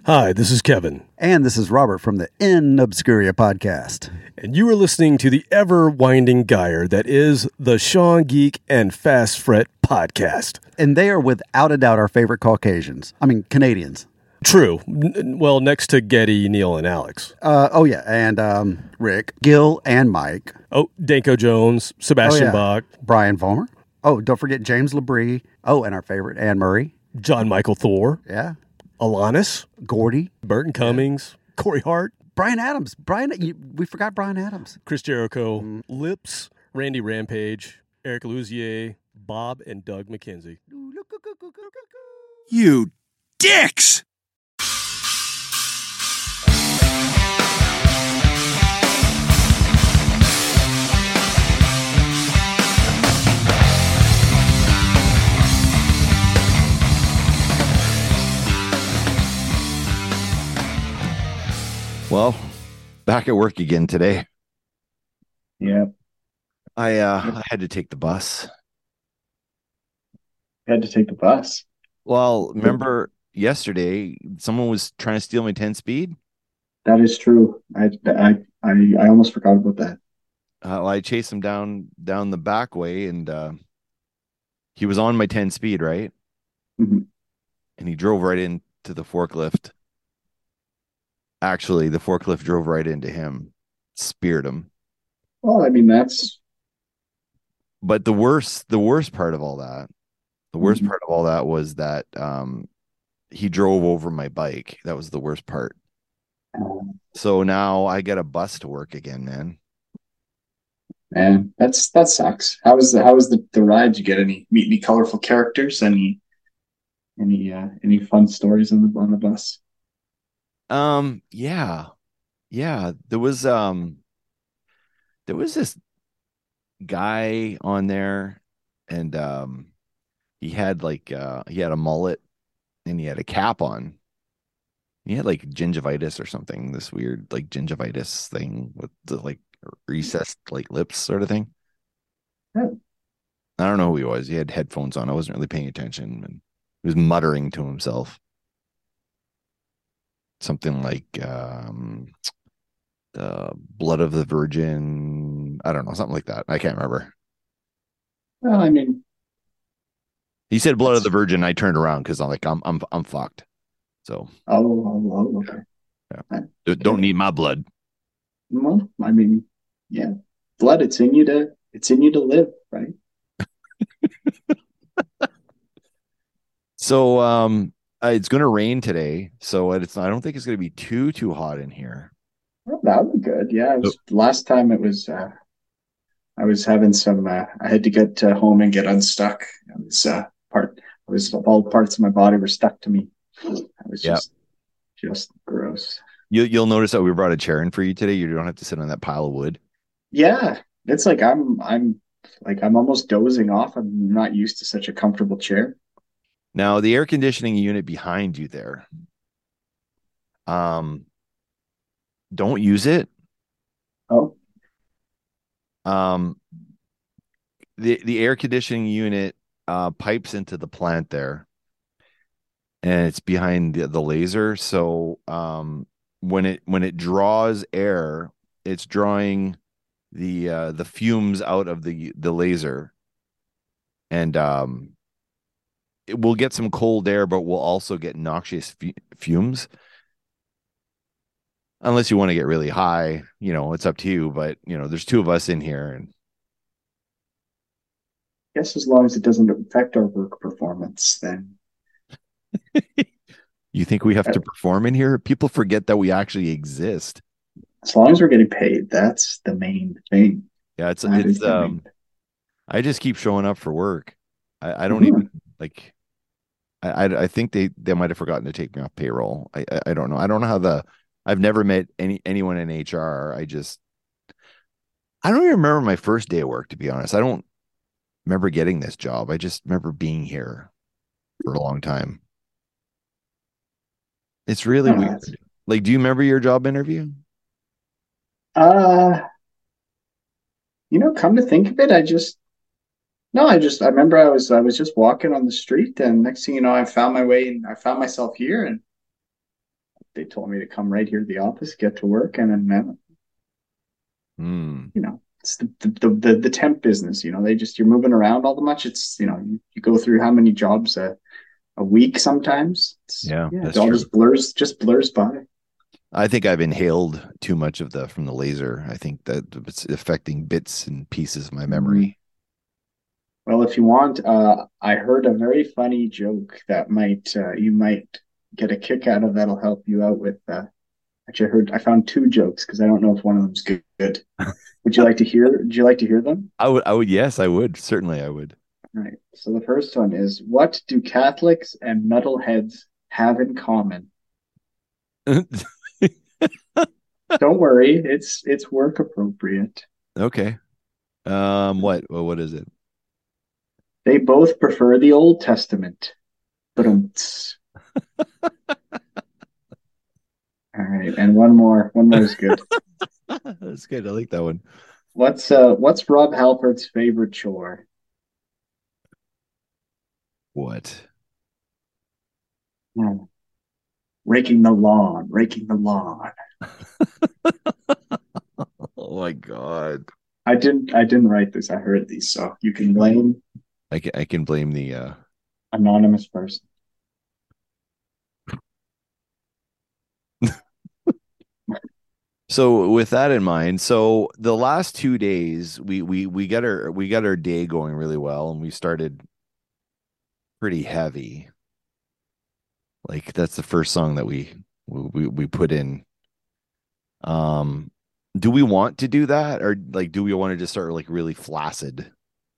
Hi, this is Kevin. And this is Robert from the In Obscuria podcast. And you are listening to the ever-winding gyre that is the Sean Geek and Fast Fret podcast. And they are without a doubt our favorite Caucasians. I mean, Canadians. True. Well, next to Getty, Neil, and Alex. And Rick, Gil, and Mike. Oh, Danko Jones, Sebastian Bach. Brian Vollmer. Oh, don't forget James Labrie. Oh, and our favorite, Anne Murray. John Michael Thor. Yeah. Alanis. Gordy. Burton Cummings. Yeah. Corey Hart. Brian Adams. We forgot Brian Adams. Chris Jericho. Lips. Randy Rampage. Eric Louisier. Bob and Doug McKenzie. You dicks! Well, back at work again today. Yeah. I had to take the bus. Had to take the bus. Well, remember yesterday someone was trying to steal my 10-speed? That is true. I almost forgot about that. I chased him down the back way, and he was on my 10-speed, right? Mm-hmm. And he drove right into the forklift. Actually, the forklift drove right into him, speared him. Well, I mean, that's... But the worst part of all that, was that he drove over my bike. That was the worst part. So now I get a bus to work again, man. Man, that sucks. How was the ride? Did you get meet any colorful characters? Any fun stories on the bus? Yeah. There was this guy on there, and he had he had a mullet and he had a cap on. He had like gingivitis or something, this weird like gingivitis thing with the like recessed like lips sort of thing. Yeah. I don't know who he was. He had headphones on. I wasn't really paying attention, and he was muttering to himself. Something like the blood of the virgin. I don't know, something like that. I can't remember. Well, I mean, he said blood of the virgin. I turned around because I'm like, I'm fucked. So okay. Yeah. Don't need my blood. Well, I mean, yeah, blood. It's in you to live, right? So it's going to rain today, so I don't think it's going to be too hot in here. Well, that would be good. Yeah, last time it was. I was having some. I had to get home and get unstuck. It was all parts of my body were stuck to me. I was just gross. You'll notice that we brought a chair in for you today. You don't have to sit on that pile of wood. Yeah, it's like I'm almost dozing off. I'm not used to such a comfortable chair. Now, the air conditioning unit behind you there, don't use it. Oh. The air conditioning unit pipes into the plant there, and it's behind the laser. So when it draws air, it's drawing the fumes out of the laser, and it will get some cold air, but we'll also get noxious fumes. Unless you want to get really high, it's up to you. But there's two of us in here, and I guess as long as it doesn't affect our work performance, then. You think we have to perform in here? People forget that we actually exist. As long as we're getting paid, that's the main thing. Yeah, it's I just keep showing up for work. I don't even like. I think they might have forgotten to take me off payroll. I don't know. I don't know how I've never met anyone in HR. I don't even remember my first day of work, to be honest. I don't remember getting this job. I just remember being here for a long time. It's really weird. Like, do you remember your job interview? Come to think of it, I remember I was just walking on the street, and next thing you know, I found myself here, and they told me to come right here to the office, get to work, and then Hmm. it's the temp business. You're moving around all the much. It's you go through how many jobs a week sometimes. Yeah, It that's all true. just blurs by. I think I've inhaled too much of the from the laser. I think that it's affecting bits and pieces of my Mm. memory. Well, if you want, I heard a very funny joke that might you might get a kick out of. That'll help you out with. Actually, I found two jokes because I don't know if one of them's good. Would you like to hear? Would you like to hear them? I would, yes, I would. Certainly I would. All right. So the first one is, what do Catholics and metalheads have in common? Don't worry, it's work appropriate. Okay. What is it? They both prefer the Old Testament. But all right, and one more. One more is good. That's good. I like that one. What's Rob Halford's favorite chore? What? Hmm. Raking the lawn, raking the lawn. Oh my God. I didn't write this. I heard these, so you can blame I can blame the anonymous person. so with that in mind, so the last 2 days we got our day going really well and we started pretty heavy. Like that's the first song that we put in. Um do we want to do that or like do we want to just start like really flaccid?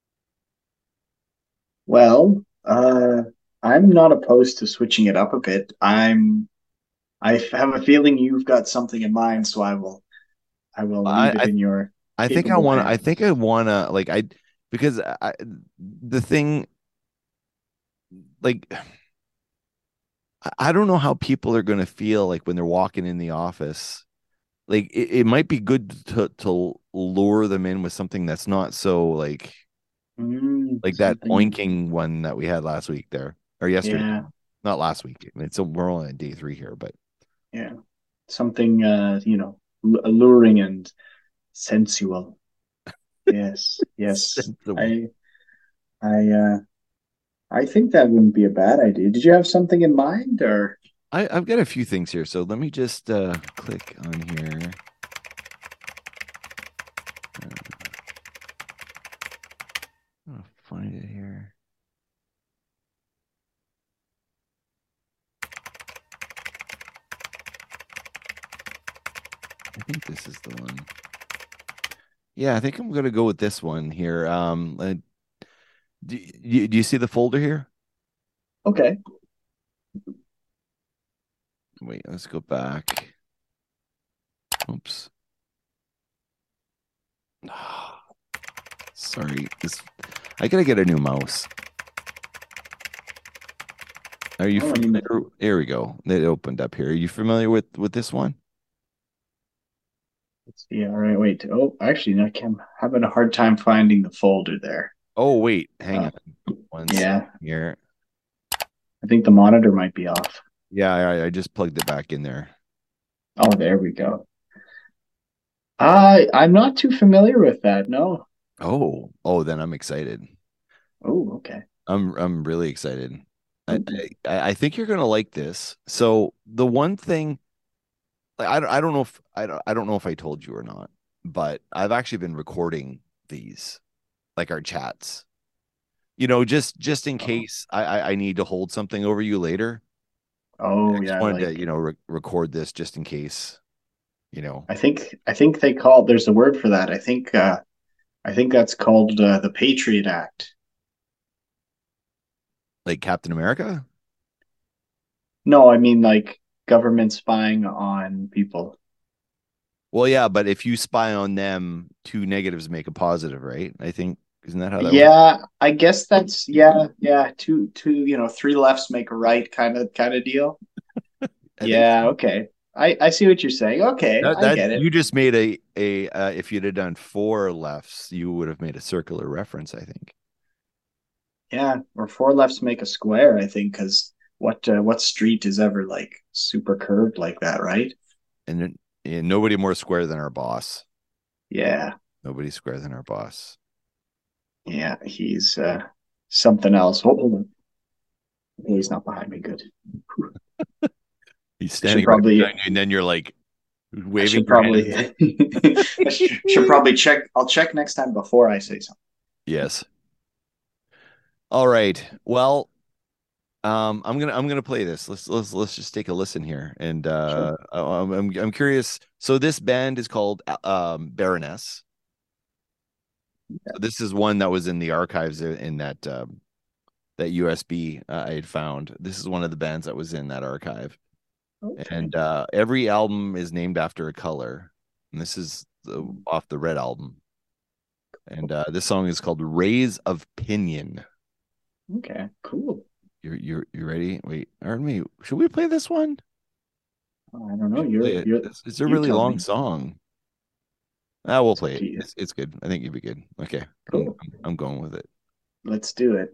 Well, I'm not opposed to switching it up a bit. I have a feeling you've got something in mind, so I will leave it I in your I think I capable want to. I hands. think I want to like I because the thing like I don't know how people are going to feel like when they're walking in the office. Like it might be good to lure them in with something that's not so like that Something, oinking one that we had last week there or yesterday. yeah, Not last week. It's we're only on day 3 here, but yeah, something, alluring and sensual. Yes, yes. sensible. I I think that wouldn't be a bad idea. Did you have something in mind, or? I've got a few things here, so let me just click on here. I'll find it here. I think this is the one. Yeah, I think I'm gonna go with this one here. Do you see the folder here? Okay. Wait, let's go back. Oops. Sorry, I gotta get a new mouse. Are you Well, I mean, familiar? Here we go. It opened up here. Are you familiar with this one? let's see. All right, wait. Oh, actually, I'm having a hard time finding the folder there. Oh, wait, hang Uh, on one second yeah, here. I think the monitor might be off. Yeah, I just plugged it back in there. Oh, there we go. I'm not too familiar with that. No. Oh, then I'm excited. Oh, okay. I'm really excited. I Ooh. I think you're gonna like this. So the one thing, like, I don't know if I don't know if I told you or not, but I've actually been recording these, like our chats. Just in Oh, case I need to hold something over you later. I oh just yeah. wanted to, Like record this just in case, you know, I think they call there's a word for that. I think that's called the Patriot Act. like Captain America. No, I mean like government spying on people. Well, yeah, but if you spy on them, two negatives make a positive, right? I think isn't that how that works? Yeah, I guess that's yeah. Two, three lefts make a right kind of deal. I think Yeah, so. okay. I see what you're saying. Okay, I That get it. you just made a if you'd have done four lefts, you would have made a circular reference, I think. Yeah, or four lefts make a square, I think, because what street is ever like super curved like that, right? And nobody more square than our boss. Yeah, Nobody square than our boss. yeah, he's something else. Hold on. He's not behind me. Good. He's I should standing right probably behind you, and then you're like I waving should your probably hands. I should probably check. I'll check next time before I say something. Yes. All right. Well, I'm gonna play this. Let's just take a listen here, and Sure. I'm curious. So this band is called Baroness. So this is one that was in the archives in that USB I had found. This is one of the bands that was in that archive, Okay. and every album is named after a color. And this is off the Red album, and this song is called "Rays of Pinion." Okay. Cool. You ready? Wait, aren't we? Should we play this one? I don't know. We should play it. It's a You really tell long me. song. Ah, we'll It's up play to it. you. It's good. I think you'd be good. Okay, Cool. I'm going with it. Let's do it.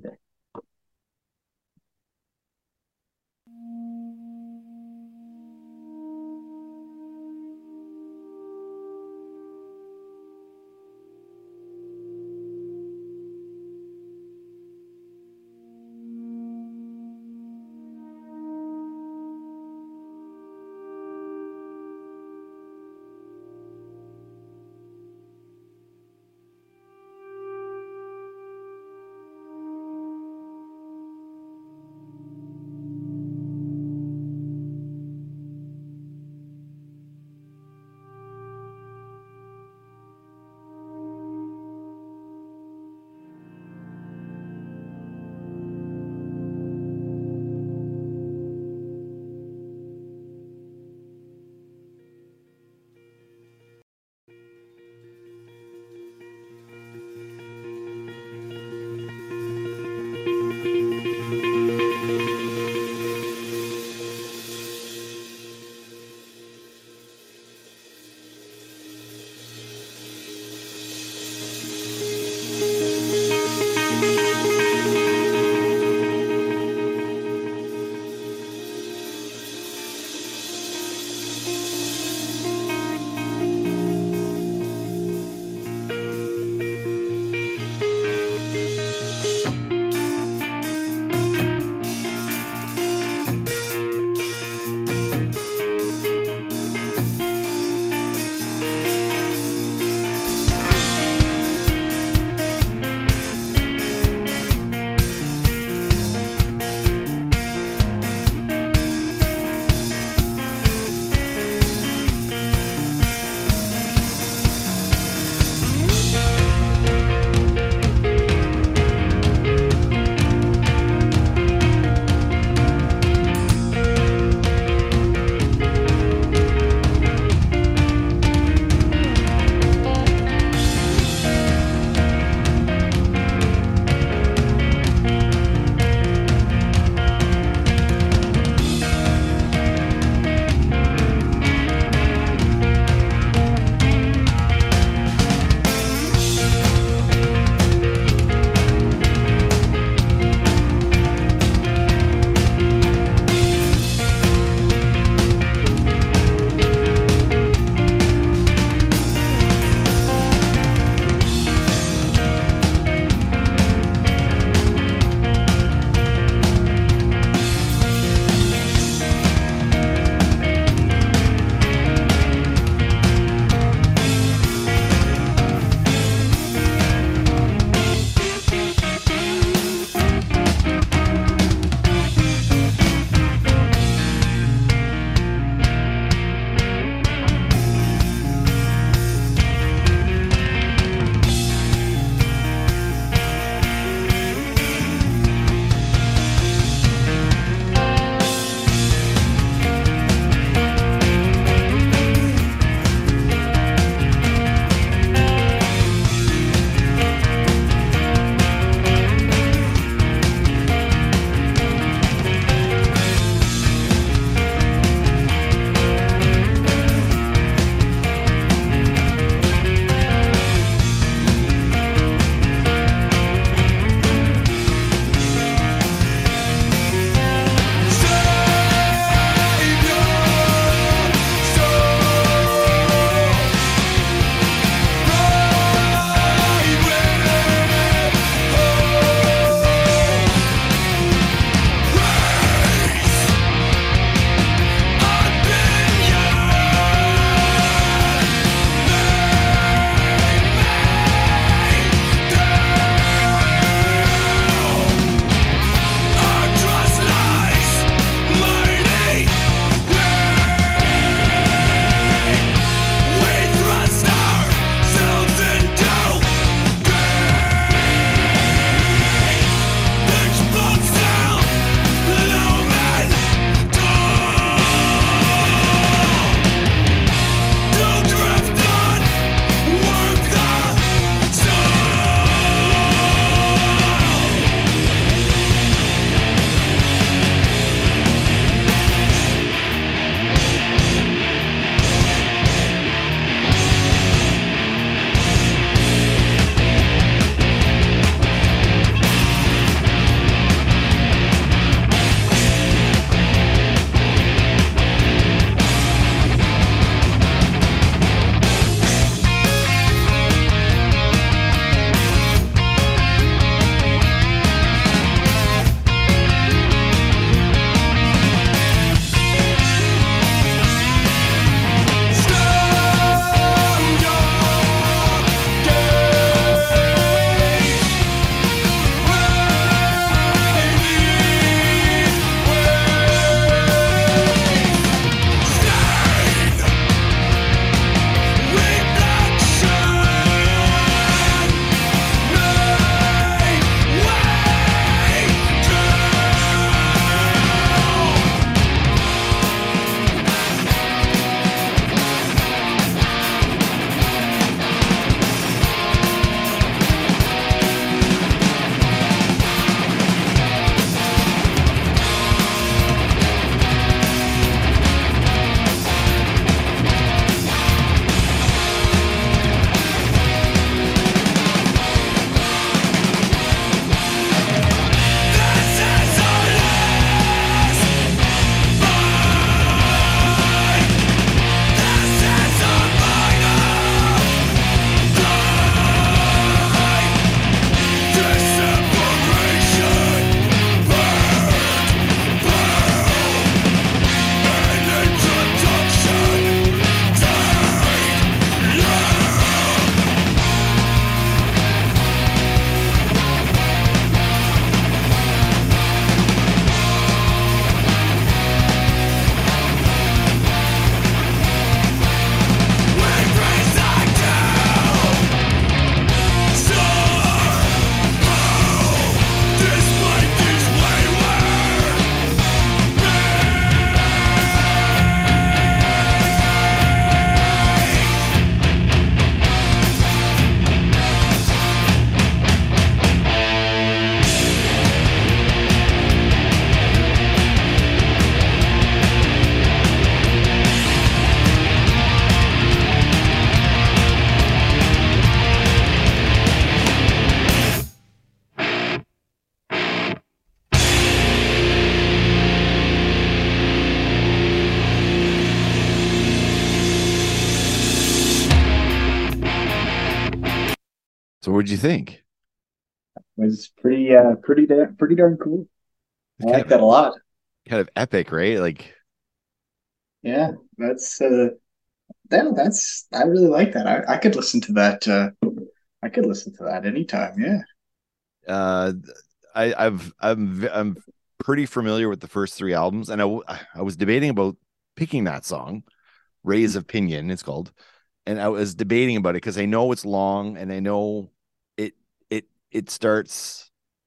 So what'd you think? It was pretty darn cool. I It's like that a lot. kind of epic, right? Like Yeah, that's that's I really like that. I could listen to that. I could listen to that anytime. Yeah. uh I'm pretty familiar with the first three albums, and I was debating about picking that song, Rays of Pinion, it's called. And I was debating about it because I know it's long and I know it starts,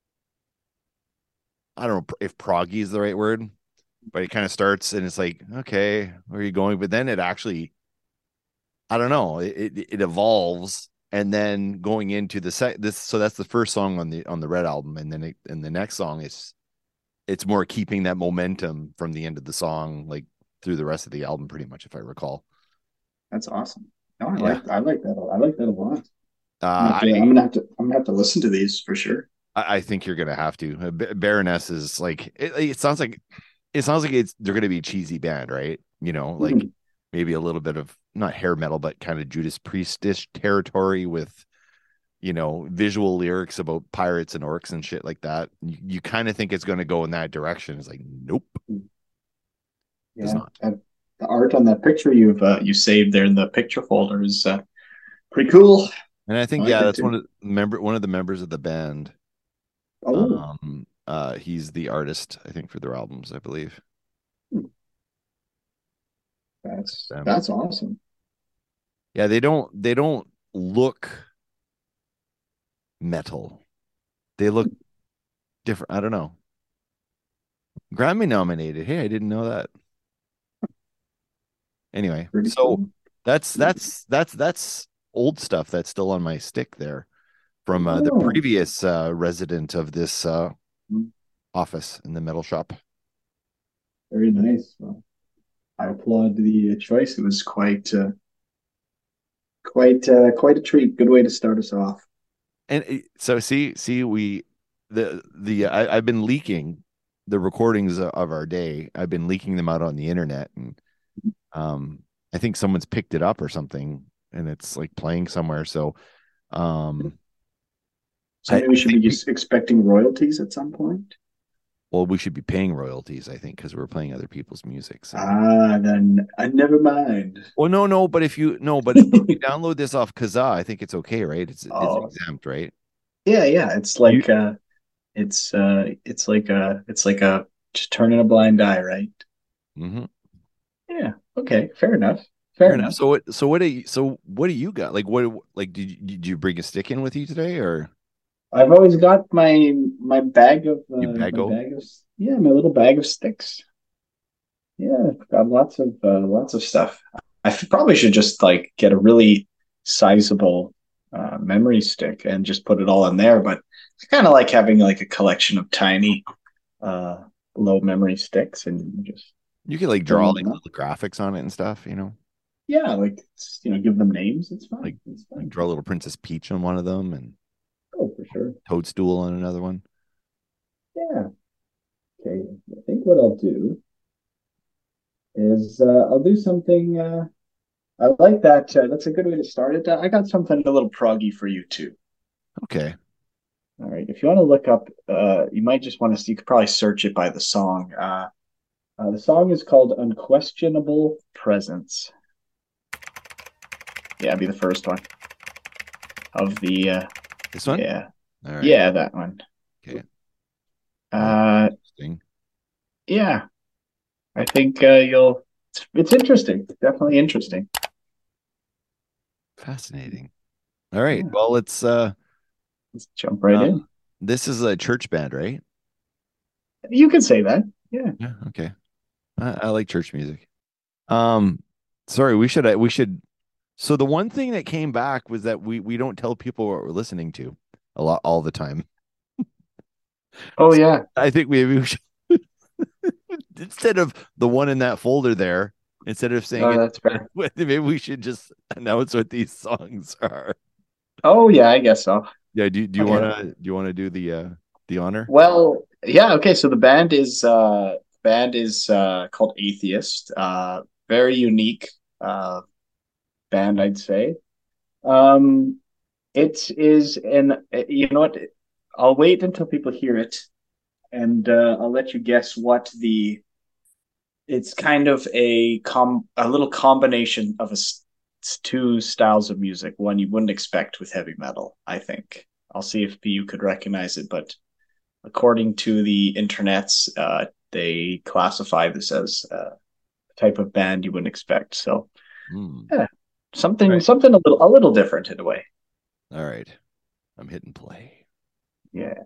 I don't know if proggy is the right word, but it kind of starts and it's like, okay, where are you going? But then it actually, I don't know, it evolves, and then going into so that's the first song on the Red album, and then and the next song is it's more keeping that momentum from the end of the song like through the rest of the album pretty much, if I recall. That's awesome. No, Yeah. I like that. I like that a lot. Uh, I'm gonna have to listen to these for sure. I think you're gonna have to. Baroness is like it sounds like it's they're gonna be a cheesy band, right? You know, like Mhm. maybe a little bit of not hair metal, but kind of Judas Priestish territory with visual lyrics about pirates and orcs and shit like that. You kind of think it's gonna go in that direction. It's like nope, does Yeah, not. the art on that picture you saved there in the picture folder is pretty cool. And I I think like yeah, that that's too. one of the members of the band. Oh, He's the artist, I think, for their albums, I believe. that's awesome. Yeah, they don't look metal. They look different. I don't know. Grammy nominated. Hey, I didn't know that. Anyway, Pretty so cool. that's old stuff that's still on my stick there from the Oh, previous resident of this office in the metal shop. very nice. Well, I applaud the choice. It was quite a treat. Good way to start us off. And so see I've been leaking the recordings of our day. I've been leaking them out on the internet, and um I think someone's picked it up or something, and it's like playing somewhere. So um So maybe we I should think be just expecting royalties at some point. well, we should be paying royalties, I think, because we're playing other people's music. So, Then I never mind. well, no, but if you no, but if you download this off Kazaa, I think it's okay, right? It's Oh, exempt, right? yeah, yeah. It's You like it's like a just turning a blind eye, right? hmm Yeah. Okay. Fair enough. Fair Fair enough. enough. So what do you got? Like like did you bring a stick in with you today, or I've always got you my baggo? bag of yeah, my little bag of sticks. Yeah, I've got lots of stuff. Probably should just like get a really sizable memory stick and just put it all in there. But it's kind of like having like a collection of tiny uh, low memory sticks, and you just You could like draw bring like them up. little graphics on it and stuff, Yeah, like give them names. It's like fine. It's like fine. draw a little Princess Peach on one of them and Oh, for sure. Toadstool on another one. Yeah. Okay. I think what I'll do is I'll do something. I like that. That's a good way to start it. I got something a little proggy for you too. Okay. All right. If you want to look up, you might just want to see, you could probably search it by the song. The song is called Unquestionable Presence. Yeah, it'd be the first one of the, This one? yeah. All right. Yeah, that one. Okay. Uh, Interesting. yeah, I think it's interesting. Definitely interesting. Fascinating. All right. Yeah, Well, let's jump right uh, in. this is a church band, right? You can say that. Yeah. Yeah. Okay. I like church music. Um, sorry, we should. So the one thing that came back was that we don't tell people what we're listening to a lot all the time. Oh, So yeah. I think maybe we should, instead of the one in that folder there, instead of saying Oh, it, that's fair. maybe we should just announce what these songs are. Oh, yeah, I guess so. Yeah, do you Okay. wanna do the honor? Well, yeah, okay. So the band is called Atheist. Very unique uh band, I'd say. Um It is, and you know what? I'll wait until people hear it, and I'll let you guess what the. It's kind of a little combination of two styles of music. One you wouldn't expect with heavy metal. I think. I'll see if you could recognize it, but according to the internets, they classify this as a type of band you wouldn't expect. So, yeah, something Right. something a little different in a way. All right. I'm hitting play. Yeah.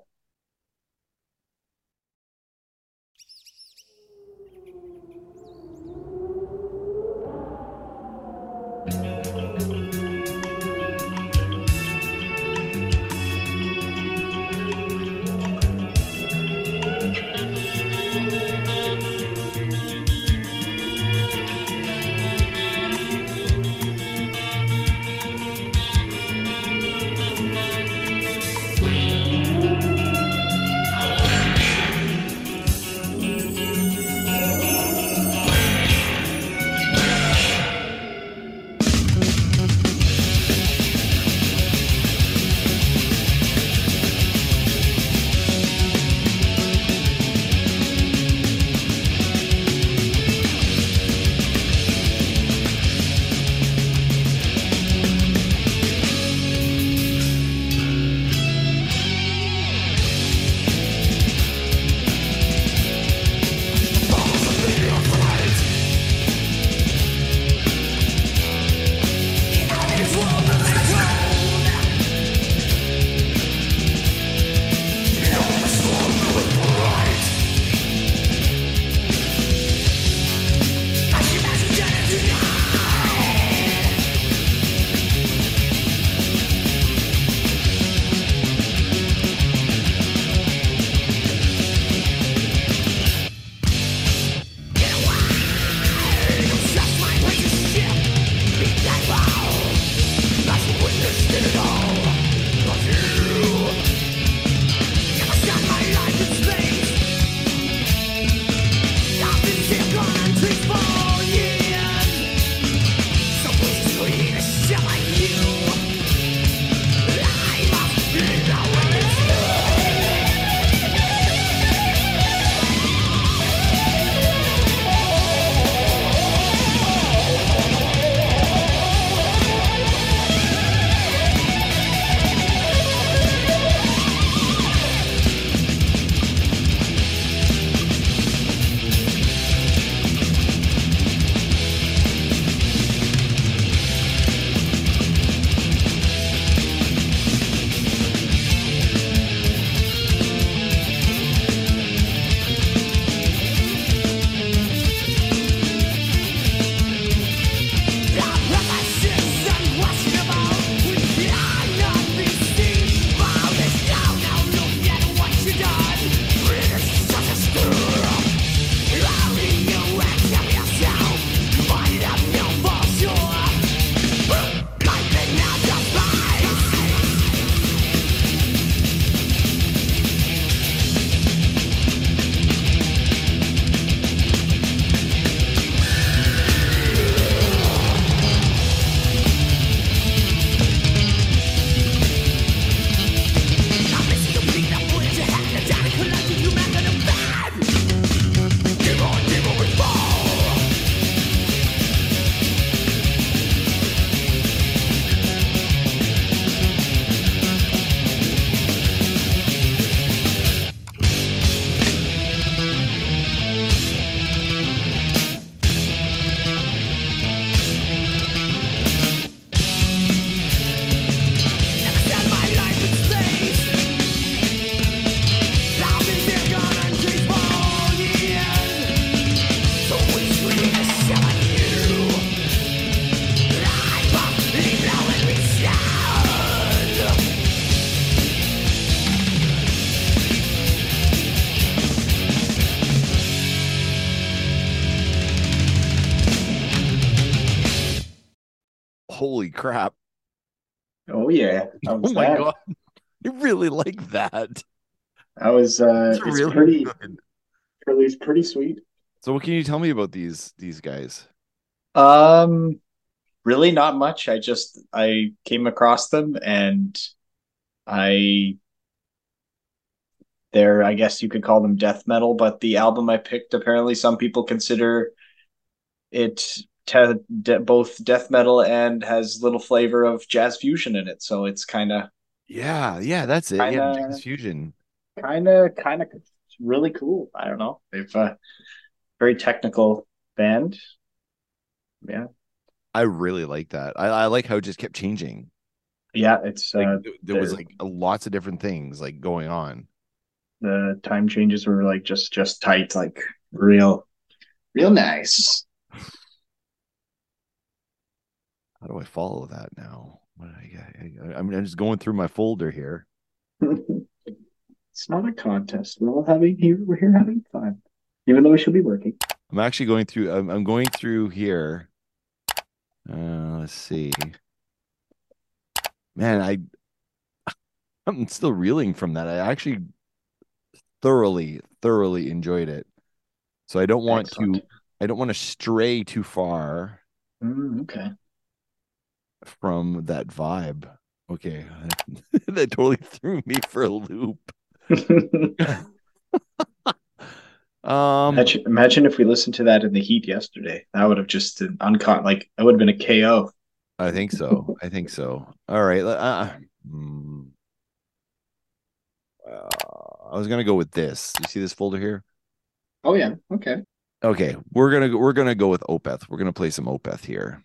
Holy crap. Oh yeah. How Oh was my that? God. I really like that. That was It's it's really good. pretty sweet. So what can you tell me about these guys? Um Really not much. I came across them and I they're I guess you could call them death metal, but the album I picked apparently some people consider it both death metal and has little flavor of jazz fusion in it. So it's Yeah, that's it. kind Yeah, of Jazz Fusion. kind of really cool. I don't know. They've very technical band. Yeah. I really like that. I like how it just kept changing. Yeah, it's Like there was the like lots of different things like going on. the time changes were like just tight, like real nice. How do I follow that now? What did I get? I'm just going through my folder here. It's not a contest. We're here having fun. Even though we should be working. I'm actually going through. I'm going through here. Let's see. Man, I'm still reeling from that. I actually thoroughly enjoyed it. So Excellent. I don't want to stray too far Okay. from that vibe. Okay, that totally threw me for a loop. Um, Imagine if we listened to that in the heat yesterday. That would have just an like that would have been a KO. I think so. I think so. All right. Hmm, I was gonna go with this. You see this folder here? Oh yeah. Okay. Okay, we're gonna go with Opeth. We're gonna play some Opeth here.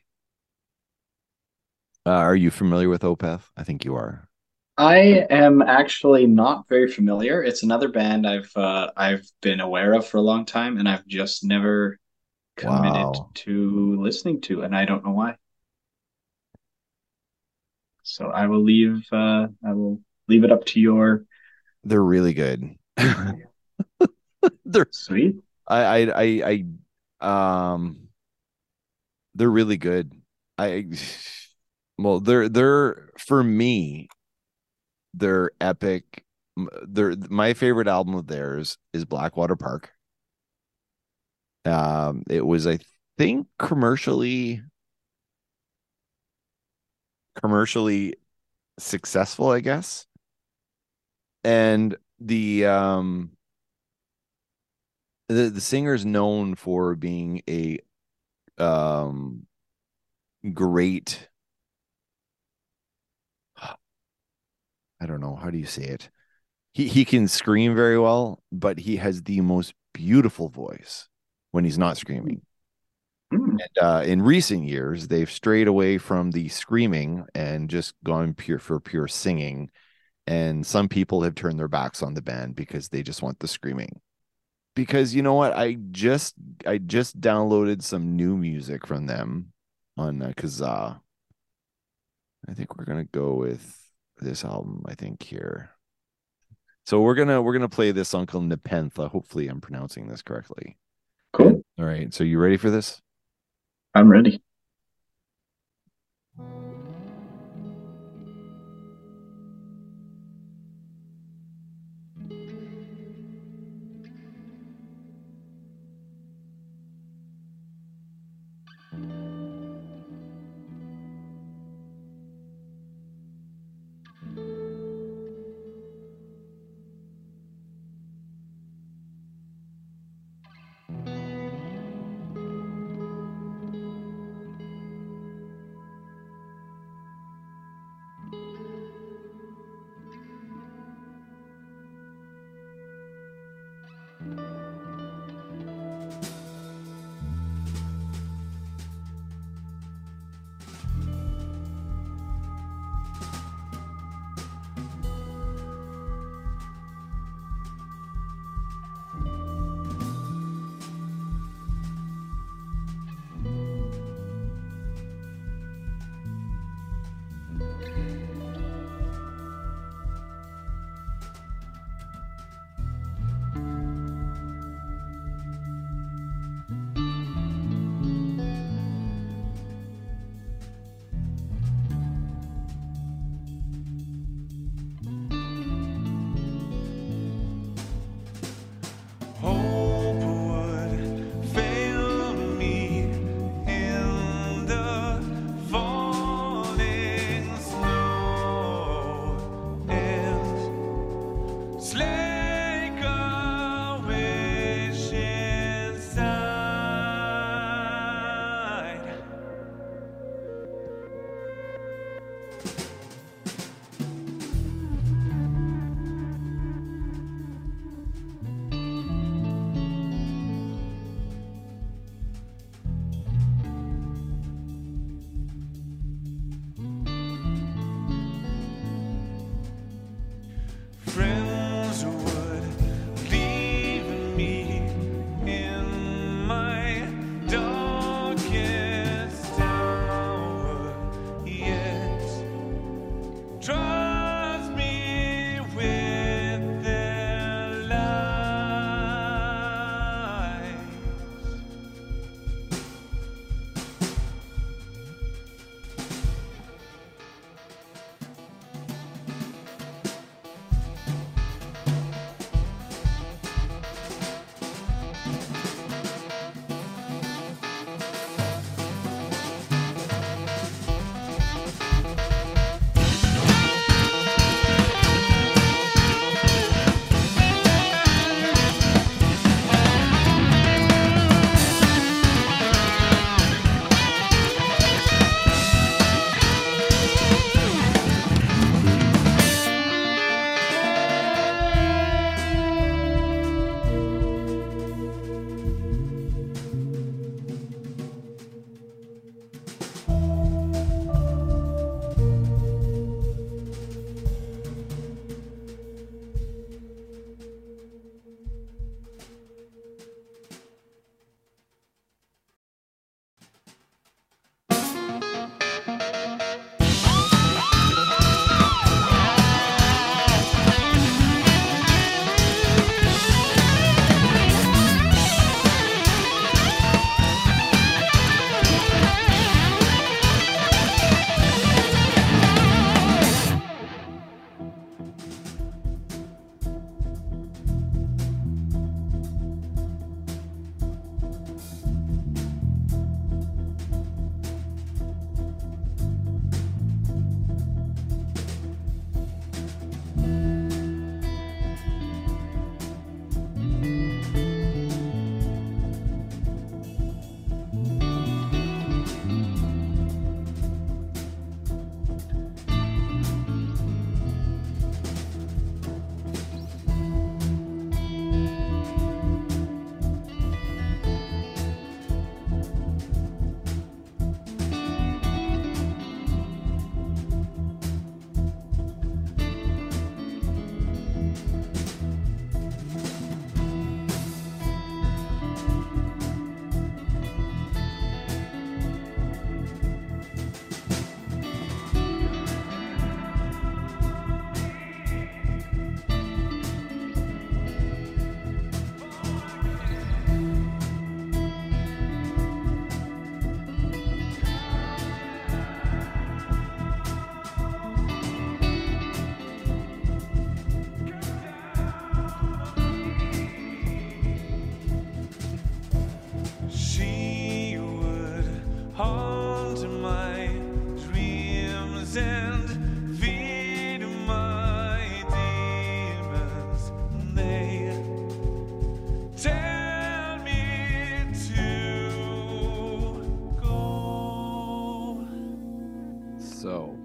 Are you familiar with Opeth? I think you are. I am actually not very familiar. It's another band I've been aware of for a long time, and I've just never committed Wow, to listening to, and I don't know why. So I will leave it up to your they're really good. They're sweet. I they're really good. I well, they're for me, they're epic. They're my favorite album of theirs is Blackwater Park. It was I think commercially successful, I guess. And the singer is known for being a um great, I don't know, how do you say it? He can scream very well, but he has the most beautiful voice when he's not screaming. Hmm. And in recent years, they've strayed away from the screaming and just gone pure singing. And some people have turned their backs on the band because they just want the screaming. Because you know what? I just downloaded some new music from them on Kazaa. I think we're gonna go with this album, I think here. So we're gonna play this Uncle Nepentha. Hopefully I'm pronouncing this correctly. And Cool. all right, so you ready for this? I'm ready. and feed my demons. They tell me to go. So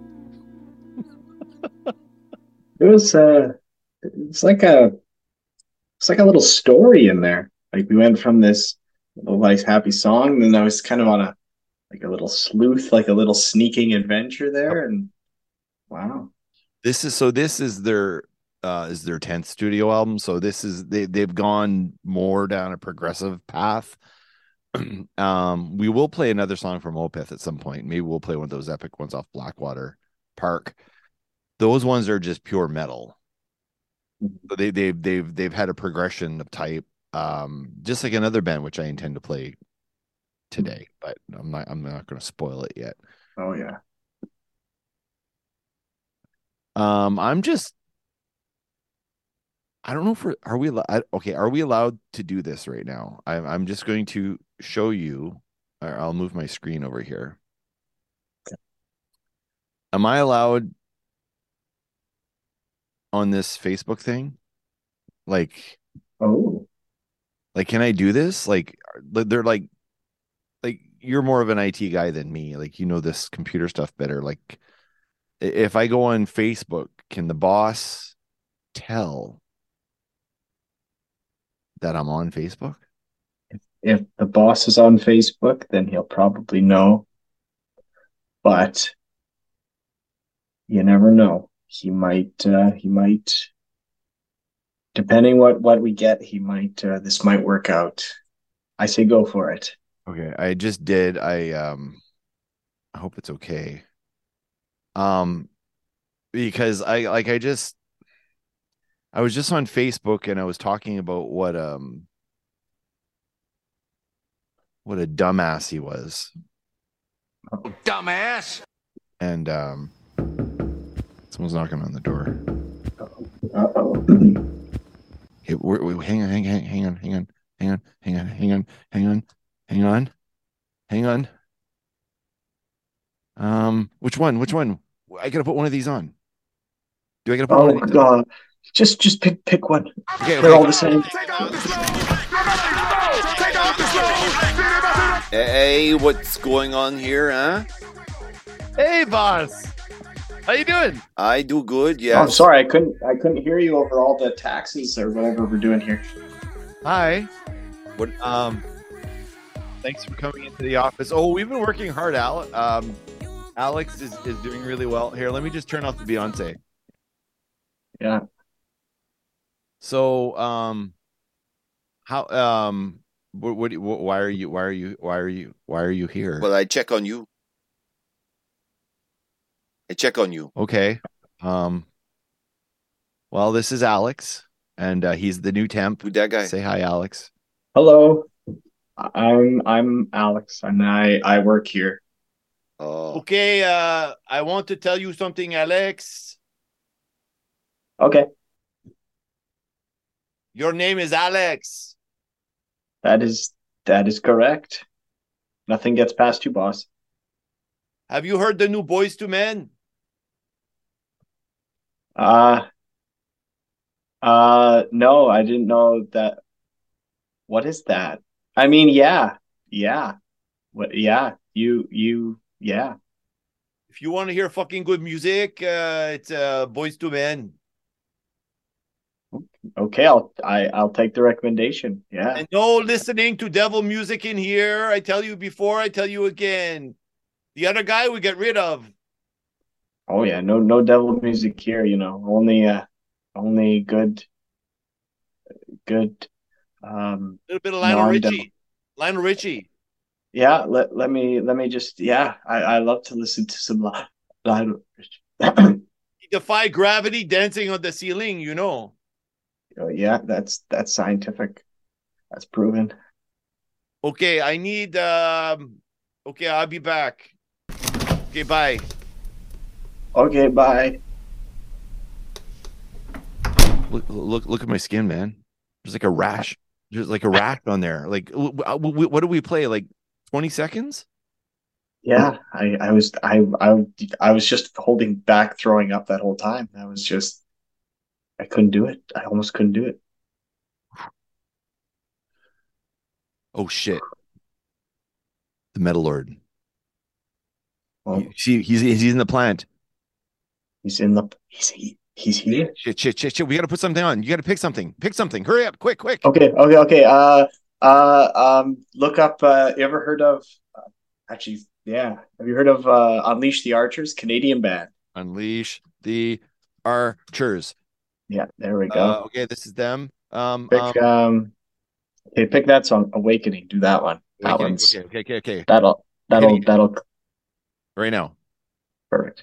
It was it's like a little story in there. Like we went from this little nice happy song, then I was kind of on a little sleuth, like a little sneaking adventure there, and wow. this is their 10th studio album. So they've gone more down a progressive path. We will play another song from Opeth at some point. Maybe we'll play one of those epic ones off Blackwater Park. Those ones are just pure metal. So they've had a progression of type, just like another band which I intend to play today, but I'm not going to spoil it yet. Oh yeah. I don't know if are we allowed to do this right now? I'm just going to show you. I'll move my screen over here. Am I allowed on this Facebook thing? Like, can I do this? Like, they're like you're more of an IT guy than me. Like, you know this computer stuff better. Like, if I go on Facebook, can the boss tell that I'm on Facebook? If the boss is on Facebook, then he'll probably know. But you never know. He might depending what we get, he might this might work out. I say go for it. Okay, I just did. I hope it's okay. Because I was just on Facebook and I was talking about what a dumbass he was. Dumbass. And someone's knocking on the door. Uh-oh. Hey, hang on. Which one? I gotta put one of these on. Do I gotta put one of these on? Just pick one. Okay. They're all the same. Hey, what's going on here, huh? Hey, boss. How you doing? I do good, yes. Oh, I'm sorry, I couldn't hear you over all the taxes or whatever we're doing here. Hi. What? Thanks for coming into the office. Oh, we've been working hard, Alex is doing really well. Here, let me just turn off the Beyonce. Yeah. So, why are you here? Well, I check on you. Okay. Well, this is Alex, and he's the new temp. Who's that guy? Say hi, Alex. Hello. I'm Alex and I work here. Oh. Okay, I want to tell you something, Alex. Okay. Your name is Alex. That is correct. Nothing gets past you, boss. Have you heard the new Boys to Men? No, I didn't know that. What is that? I mean, yeah. What? Yeah, yeah. If you want to hear fucking good music, it's Boys to Men. Okay, I'll take the recommendation. Yeah. And no listening to devil music in here. I tell you before, I tell you again. The other guy we get rid of. Oh yeah, no devil music here. Only good. A little bit of Lionel Richie. Lionel Richie. Yeah, let me just I love to listen to some Lionel Richie. He defied gravity dancing on the ceiling, you know. Oh, yeah, that's scientific. That's proven. Okay, I need okay, I'll be back. Okay, bye. Okay, bye. Look at my skin, man. There's like a rash. There's like a rash on there. Like, what do we play? Like 20 seconds? Yeah, I was just holding back throwing up that whole time. I couldn't do it. I almost couldn't do it. Oh shit. The Metal Lord. Well, You see, he's in the plant. he's here. Shit. We got to put something on. You got to pick something. Pick something. Hurry up, quick. Okay. Look up. You ever heard of? Actually, yeah. Have you heard of Unleash the Archers, Canadian band? Unleash the archers. Yeah, there we go. Okay, this is them. Pick that song, Awakening. Do that one. That Awakening. one's Okay. that'll Hitting it. that'll Right now. perfect.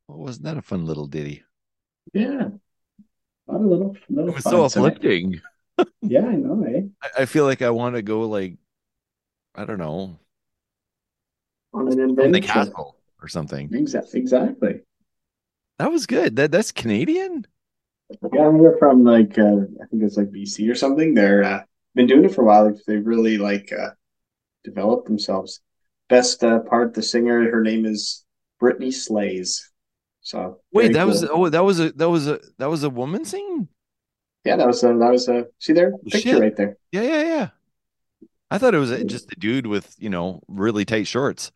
Oh, wasn't that a fun little ditty? Yeah, a lot of little It was so fun. So uplifting. yeah, I know, eh? I feel like I want to go like, I don't know, On an from the adventure. castle or something. Exactly. That was good. That's Canadian. Yeah, they're from like I think it's like BC or something. They're been doing it for a while. They've really like developed themselves. Best part, the singer, her name is Brittany Slays. So Wait, very that was cool. that was a woman singing? Yeah, that was see their Oh, picture shit. right there. Yeah. I thought it was just a dude with, really tight shorts.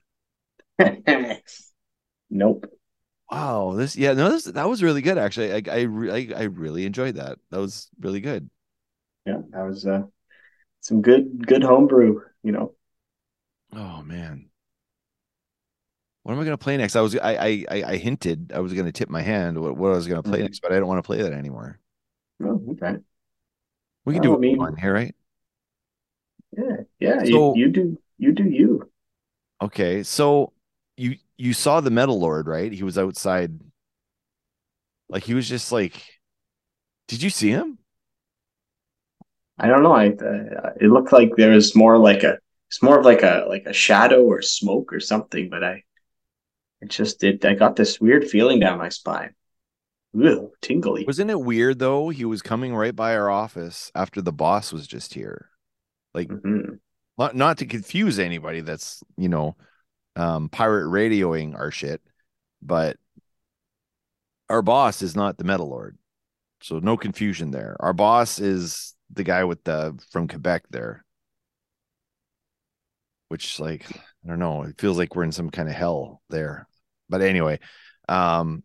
Nope. Wow, that was really good actually. I really enjoyed that. That was really good. Yeah, that was some good homebrew. Oh man. What am I gonna play next? I hinted I was gonna tip my hand what I was gonna play Mhm. next, but I don't want to play that anymore. Oh, okay. We can do Well, I what we mean, want here, right? yeah. You So you do you. okay, so you saw the Metal Lord, right? He was outside, like he was just like, did you see him? I don't know. It looked like there was more like it's more of like a shadow or smoke or something. But I got this weird feeling down my spine. Ew, tingly. Wasn't it weird though? He was coming right by our office after the boss was just here. Like, Hmm. not to confuse anybody that's, pirate radioing our shit, but our boss is not the Metal Lord. So no confusion there. Our boss is the guy with the from Quebec there, which like I don't know, it feels like we're in some kind of hell there. But anyway, um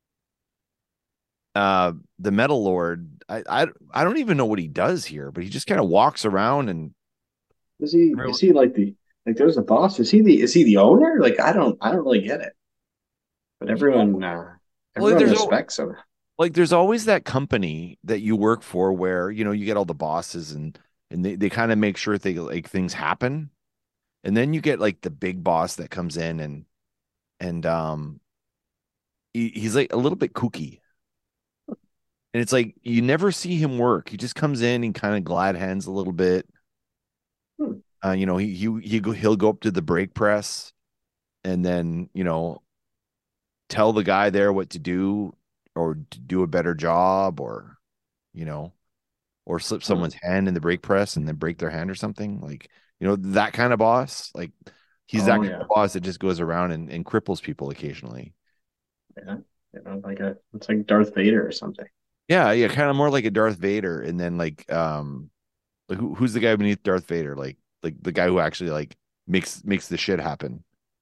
the Metal Lord, I don't even know what he does here, but he just kind of walks around and Is he like there's a boss? Is he the owner? Like I don't really get it. But everyone well, everyone respects him. there's always that company that you work for where, you get all the bosses and they kind of make sure like things happen. And then you get like the big boss that comes in and he's like a little bit kooky. And it's like you never see him work. He just comes in and kind of glad hands a little bit. Hmm. He'll go up to the brake press and then, tell the guy there what to do or to do a better job you know, or slip Hmm. someone's hand in the brake press and then break their hand or something. Like, that kind of boss. Like he's that Oh kind yeah. of boss that just goes around and cripples people occasionally. Yeah. It's like Darth Vader or something. Yeah, kind of more like a Darth Vader. And then like who's the guy beneath Darth Vader? Like the guy who actually like makes the shit happen.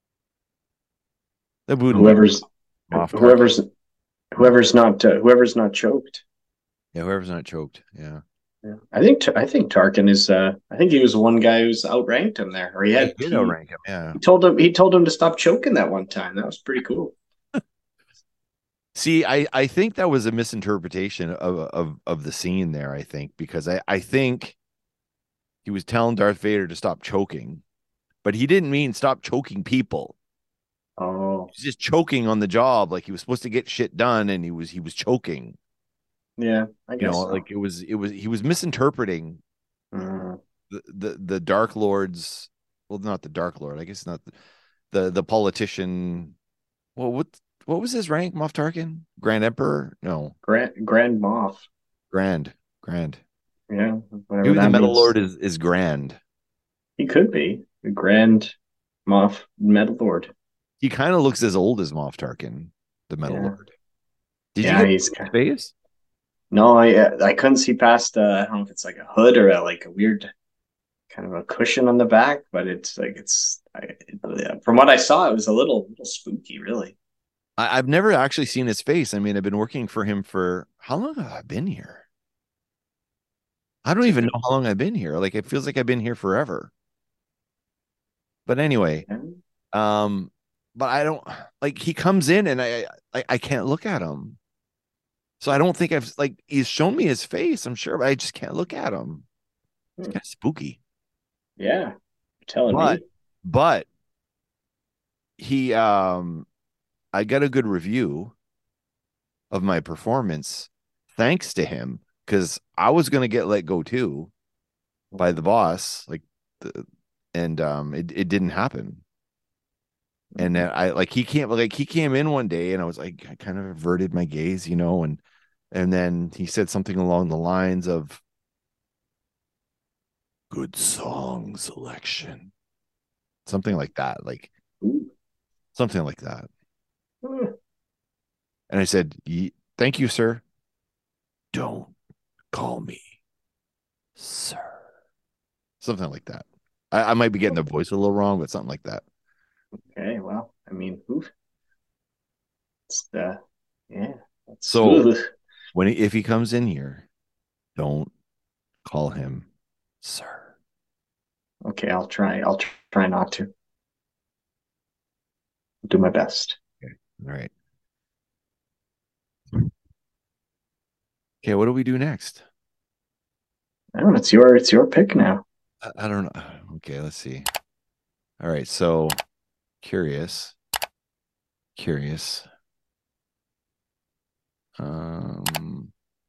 That wouldn't be Whoever's Moff Tarkin. whoever's whoever's not choked. Yeah, whoever's not choked. Yeah. Yeah. I think Tarkin is I think he was the one guy who's outranked him there. Or he He had did he, outrank him. Yeah. he told him to stop choking that one time. That was pretty cool. See, I think that was a misinterpretation of the scene there, I think, because I think he was telling Darth Vader to stop choking, but he didn't mean stop choking people. Oh, He's just choking on the job, like he was supposed to get shit done, and he was choking. yeah, I guess so. Like it was he was misinterpreting Mm. the Dark Lord's, well, not the Dark Lord, I guess not the politician. Well, what was his rank, Moff Tarkin? Grand Emperor? No, Grand Moff. Grand. Yeah, whatever Maybe the that Metal means. Lord is grand. He could be the Grand Moff Metal Lord. He kind of looks as old as Moff Tarkin, the Metal Yeah, Lord. Did you yeah. get He's his face? no. I couldn't see past. I don't know if it's like a hood or like a weird kind of a cushion on the back, but from what I saw, it was a little spooky, really. I've never actually seen his face. I mean, I've been working for him for how long have I been here? I don't It's a even good. know how long I've been here. Like it feels like I've been here forever. But anyway, Yeah. um, but I don't like he comes in and I can't look at him. So I don't think I've like he's shown me his face, I'm sure, but I just can't look at him. It's Hmm. kind of spooky. Yeah, you're telling But me. but he I got a good review of my performance thanks to him, because I was going to get let go too by the boss, and it didn't happen. And then he came in one day, and I was like, I kind of averted my gaze, and then he said something along the lines of good song selection, something like that, Ooh. something like that. Hmm. And I said, thank you, sir. Don't call me sir. Something like that. I might be getting the voice a little wrong, but something like that. Okay, well, I mean, oof. It's yeah. That's So ugh. if he comes in here, don't call him sir. Okay, I'll try. Try not to. I'll do my best. Okay. All right. Okay, what do we do next? I don't know. It's your pick now. I don't know. Okay, let's see. All right, so curious. Um,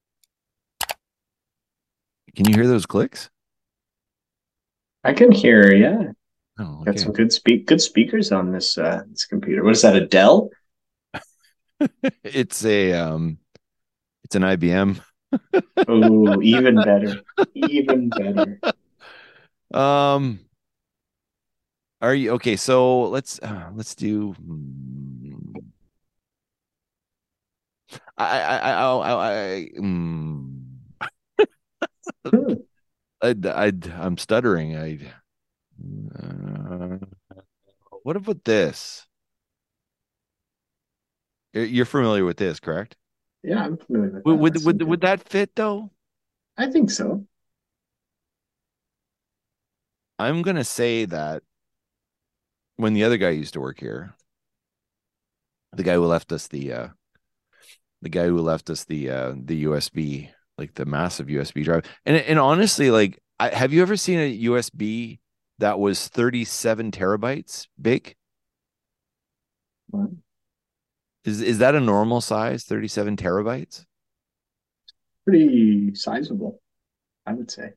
can you hear those clicks? I can hear. Yeah, Oh, got okay. some good speakers on this computer. What is that? A Dell? It's an IBM. Oh, even better. Even better. Um, are you okay? So let's do. Hmm. I'm stuttering. What about this? You're familiar with this, correct? Yeah, I'm familiar with Would that. would That's some would, good. would that fit though? I think so. I'm gonna say that when the other guy used to work here, the guy who left us the USB, like the massive USB drive. And honestly, have you ever seen a USB that was 37 terabytes big? Well, Is that a normal size, 37 terabytes? pretty sizable, I would say.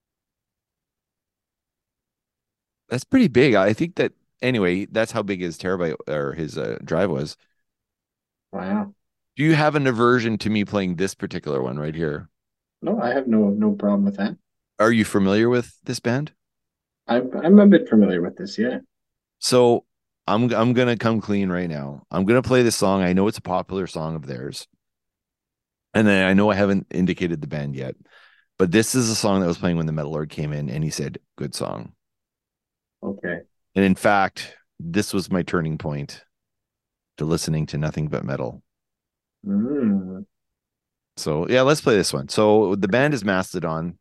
That's pretty big. I think that anyway, that's how big his terabyte or his drive was. Wow. Do you have an aversion to me playing this particular one right here? No, I have no problem with that. Are you familiar with this band? I'm a bit familiar with this. Yeah. So I'm gonna come clean right now. I'm gonna play this song. I know it's a popular song of theirs, and then I know I haven't indicated the band yet, but this is a song that was playing when the Metal Lord came in, and he said, "Good song." Okay. And in fact, this was my turning point to listening to nothing but metal. Mm. So yeah, let's play this one. So the band is Mastodon.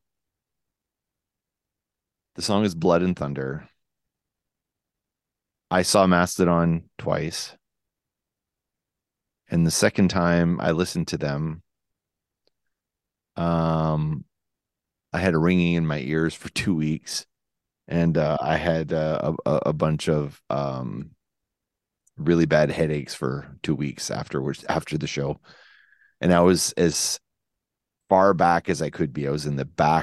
The song is Blood and Thunder. I saw Mastodon twice. And the second time I listened to them, I had a ringing in my ears for 2 weeks. And I had a bunch of really bad headaches for 2 weeks afterwards, after the show. And I was as far back as I could be. I was in the back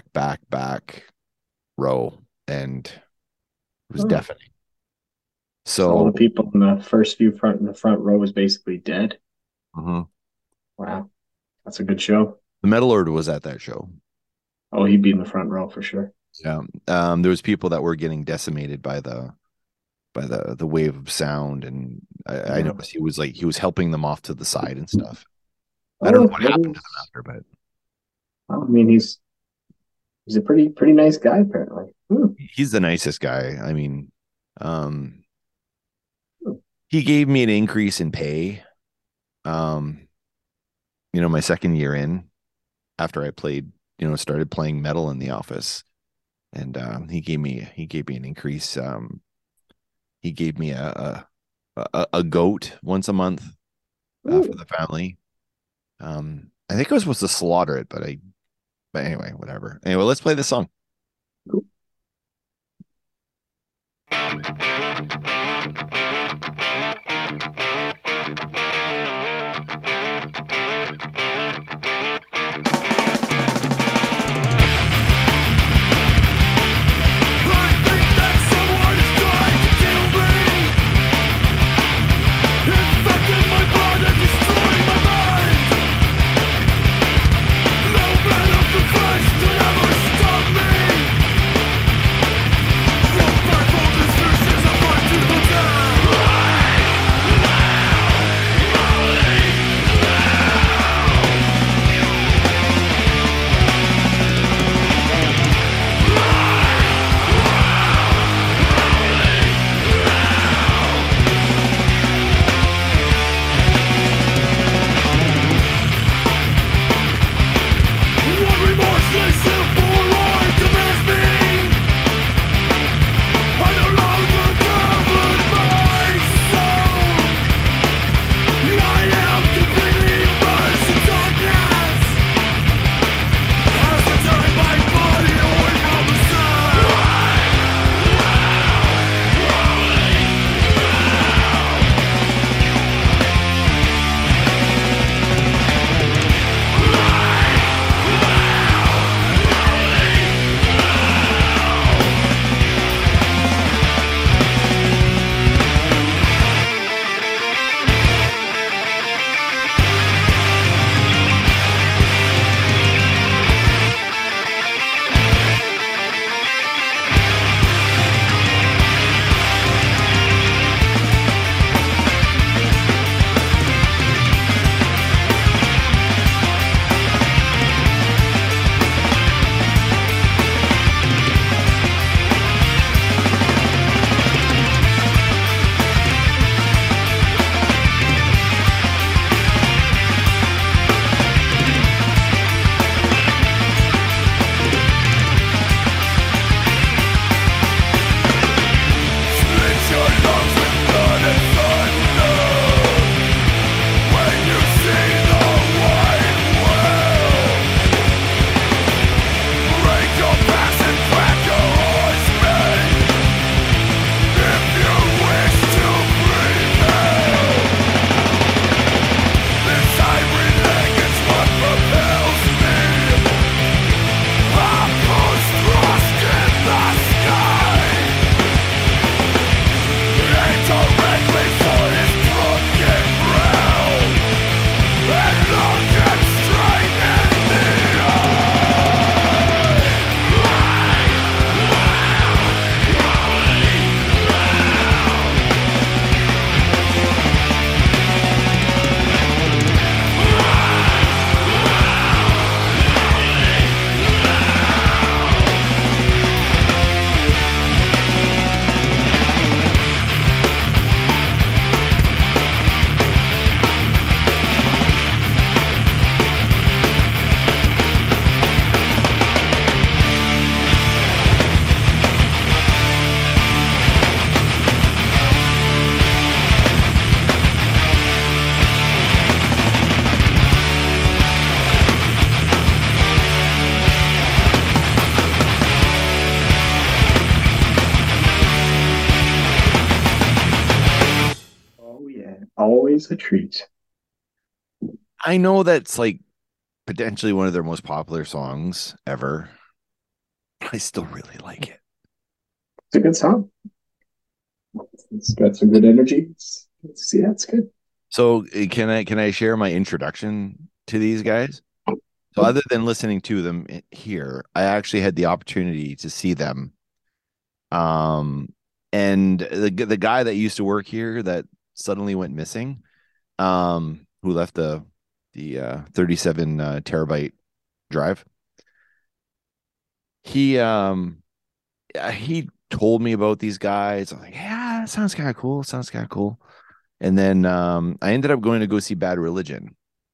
row, and it was Oh. deafening. So all the So people in the front row was basically dead. mhm. Wow. That's a good show. The Metal Lord was at that show. Oh, he'd be in the front row for sure. Yeah. There was people that were getting decimated by the wave of sound, and I Yeah. noticed he was helping them off to the side and stuff. I don't know what happened to them after, but Well, I mean, he's a pretty nice guy apparently. Hmm. he's the nicest guy. I mean, um, Hmm. he gave me an increase in pay. Um, my second year in, after I played, started playing metal in the office, and he gave me an increase. He gave me a goat once a month for Ooh. the family. I think I was supposed to slaughter it, but anyway, whatever. Anyway, let's play this song. Cool. always a treat. I know that's like potentially one of their most popular songs ever. I still really like it. It's a good song. It's got some good energy. Yeah, it's good. So can I share my introduction to these guys? So other than listening to them here, I actually had the opportunity to see them. And the guy that used to work here that suddenly went missing, who left the 37 terabyte drive. He told me about these guys. I'm like, yeah, that sounds kind of cool. Sounds kind of cool. And then I ended up going to go see Bad Religion.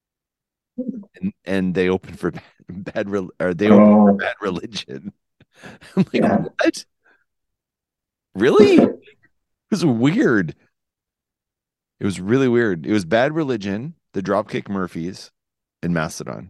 And they opened for Bad Religion. I'm like, Yeah. what? Really? It was weird. It was really weird. It was Bad Religion, the Dropkick Murphys, and Mastodon.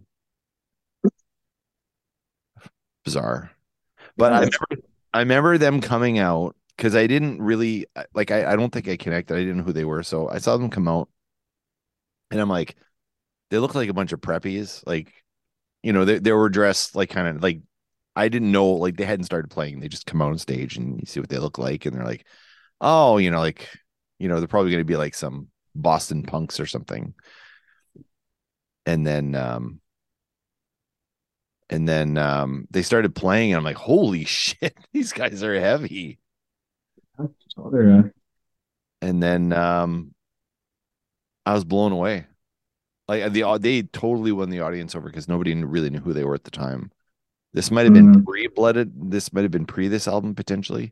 Bizarre. But I remember them coming out because I didn't really like I don't think I connected. I didn't know who they were. So I saw them come out and I'm like, they look like a bunch of preppies. Like, they were dressed like kind of like I didn't know, like they hadn't started playing. They just come out on stage and you see what they look like, and they're like, oh, they're probably gonna be like some Boston punks or something. And then they started playing, and I'm like, holy shit, these guys are heavy. Oh, they're And then I was blown away. Like they totally won the audience over because nobody really knew who they were at the time. This might have been pre-blooded. This might have been pre this album potentially.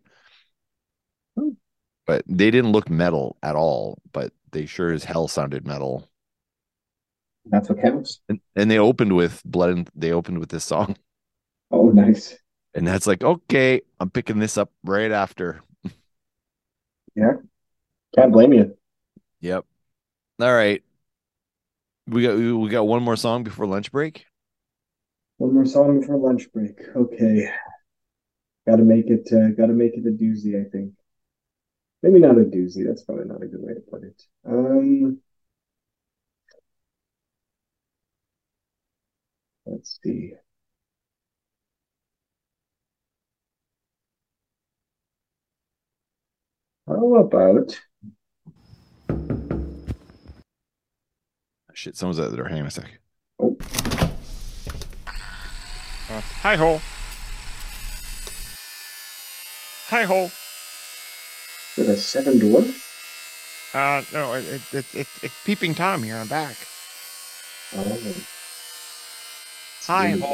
But they didn't look metal at all, but they sure as hell sounded metal. That's what counts. And they opened with they opened with this song. Oh, nice. And that's like, okay, I'm picking this up right after. Yeah. Can't blame you. Yep. All right. We got one more song before lunch break. One more song before lunch break. Okay. Gotta make it a doozy, I think. Maybe not a doozy, that's probably not a good way to put it. Let's see. How about Shit, someone's at the door. Hang on a sec. oh, Hi ho. Hi ho. is it a seven door? No, it's Peeping Tom here. I'm back. Oh, Hi really ho.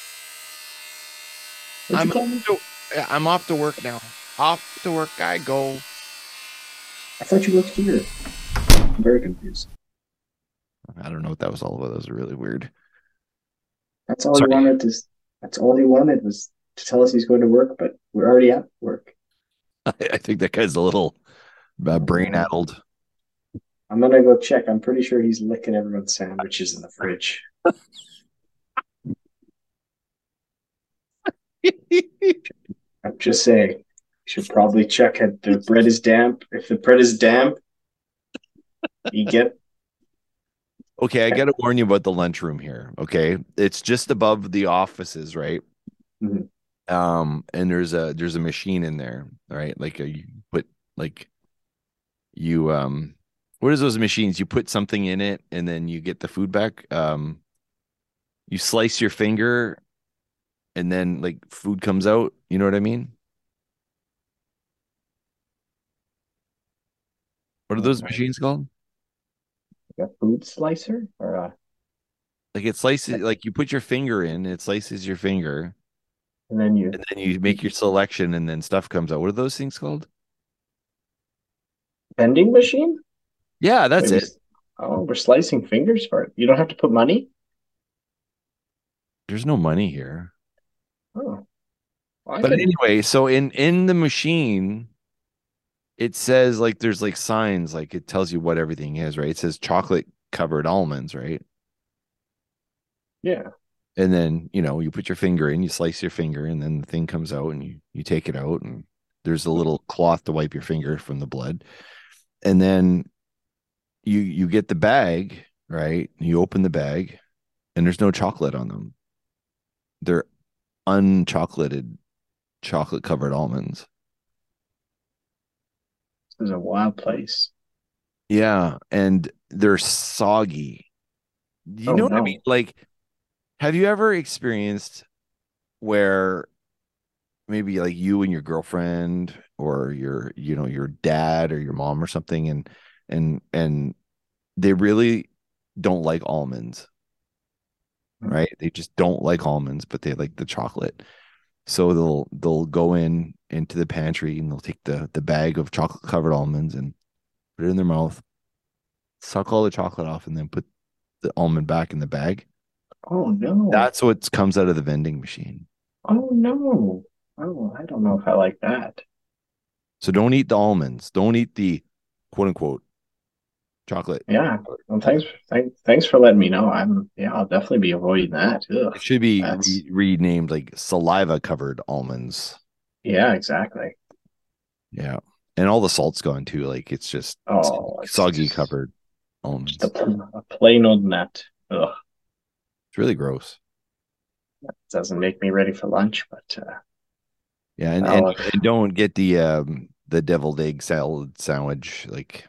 what'd you call me? I'm off to work now. Off to work I go. I thought you worked here. I'm very confused. I don't know what that was all about. That was really weird. That's all Sorry. he wanted to. That's all he wanted was to tell us he's going to work, but we're already at work. I think that guy's a little brain addled. I'm gonna go check. I'm pretty sure he's licking everyone's sandwiches in the fridge. I'm just saying. You should probably check if the bread is damp. If the bread is damp, you get Okay, I got to warn you about the lunchroom here. Okay, it's just above the offices, right? Mhm. And there's a machine in there, right? Like you put like you what is those machines? You put something in it and then you get the food back. You slice your finger and then like food comes out. You know what I mean? What are those machines called? a food slicer or a, Like it slices, like you put your finger in, it slices your finger, and then you and then you make your selection, and then stuff comes out. What are those things called? vending machine? Yeah, that's Maybe it. Oh, we're slicing fingers for it. You don't have to put money? There's no money here. Oh. Well, I But could- anyway, so in the machine, it says like there's like signs, like it tells you what everything is, right? It says chocolate covered almonds, right? yeah. And then, you put your finger in, you slice your finger, and then the thing comes out and you take it out, and there's a little cloth to wipe your finger from the blood. And then you get the bag, right? You open the bag, and there's no chocolate on them. They're unchocolated, chocolate covered almonds. This is a wild place. Yeah, and they're soggy. You Oh, know what I no. mean? Like, have you ever experienced where maybe like you and your girlfriend or your dad or your mom or something, and they really don't like almonds, right? They just don't like almonds, but they like the chocolate. So they'll go into the pantry and they'll take the bag of chocolate covered almonds and put it in their mouth, suck all the chocolate off, and then put the almond back in the bag. Oh no. That's what comes out of the vending machine. Oh no. Oh, I don't know if I like that. So don't eat the almonds. Don't eat the quote unquote chocolate. Yeah. Well, thanks for letting me know. I'll definitely be avoiding that. Ugh. It should be That's- renamed like saliva covered almonds. Yeah, exactly. Yeah. And all the salt's gone too. Like it's just It's soggy just- covered almonds. Just a plain old nut. Ugh. It's really gross. Doesn't make me ready for lunch, but Yeah, and, Oh. and don't get the deviled egg salad sandwich. Like,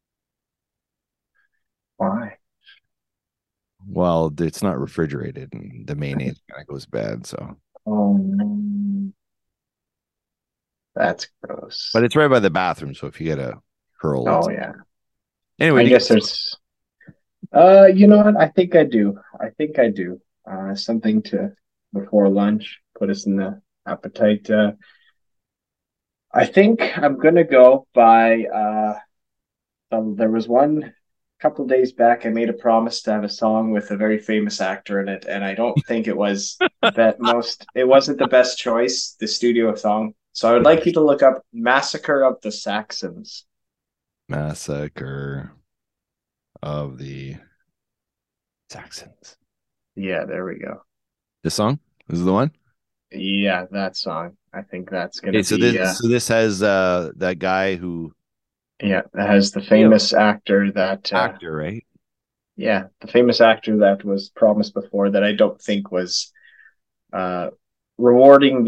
why? well, it's not refrigerated, and the mayonnaise kind of goes bad. So, Oh no. That's gross. but it's right by the bathroom, so if you get a hurl, Oh yeah. Anyway, I do guess you- there's you know what? I think I do. Something to before lunch, put us in the appetite. I think I'm gonna go by there was one couple of days back I made a promise to have a song with a very famous actor in it, and I don't think it was it wasn't the best choice, the studio song. So I would like you to look up Massacre of the Saxons. Massacre of the Saxons. Yeah, there we go. This song? This is the one? Yeah, that song. I think that's gonna Okay, so be this has that guy who that has the famous actor that actor, right? yeah, the famous actor that was promised before that I don't think was rewarded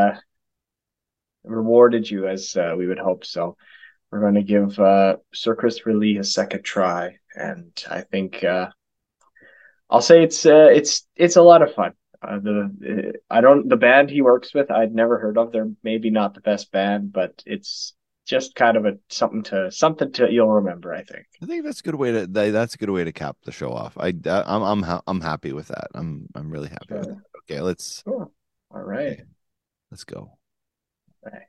you as we would hope. So we're going to give Sir Christopher Lee a second try, and I think I'll say it's a lot of fun. The band he works with I'd never heard of. They're maybe not the best band, but it's just kind of something to you'll remember. I think. I think that's a good way to cap the show off. I'm happy with that. I'm really happy with Sure. that. Okay, let's Cool. All right. go. Right.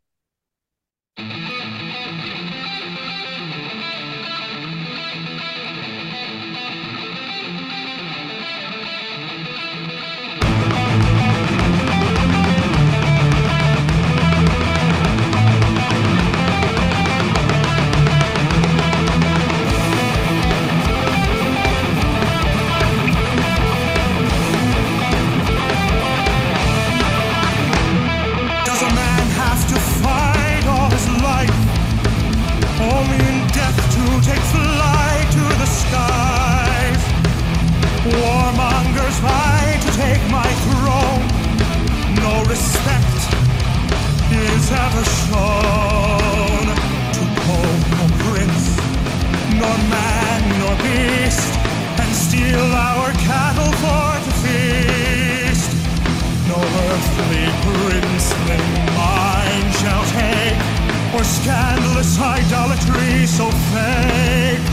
Does a man have to fight all his life? Only in death to take flight to the skies. Warmongers fight to take my throne. No respect is ever shown to pope or prince, nor man nor beast, and steal our cattle for to feast. No earthly princeling mind shall take, or scandalous idolatry so fake.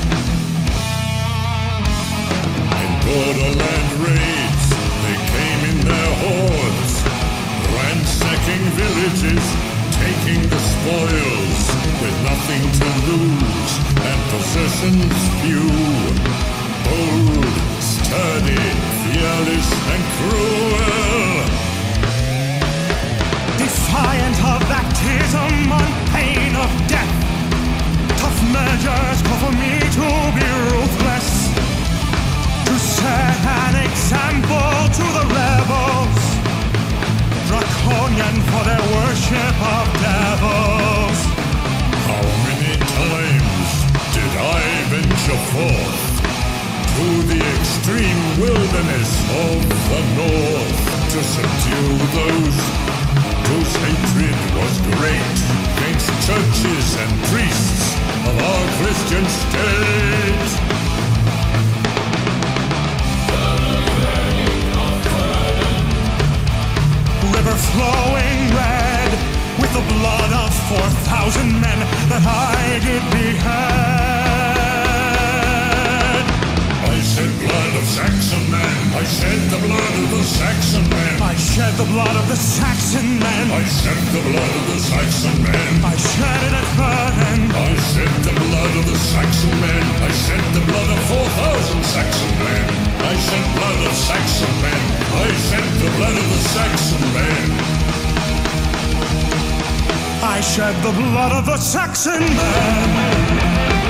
In borderland raids, they came in their hordes, ransacking villages, taking the spoils, with nothing to lose and possessions few. Bold, sturdy, fearless, and cruel. Defiant of baptism on pain of death, tough measures call for me to be ruthless, to set an example to the rebels, draconian for their worship of devils. How many times did I venture Christian state. River flowing red with the blood of 4,000 men that I did behead. I shed blood of Saxon men. I shed the blood of the Saxon men. I shed the blood of the Saxon men. I shed the blood of the Saxon men. I shed it at Vernon. I shed the blood of the Saxon men. I shed the blood of 4,000 Saxon men. I shed blood of Saxon men. I shed the blood of the Saxon men. I shed the blood of the Saxon men.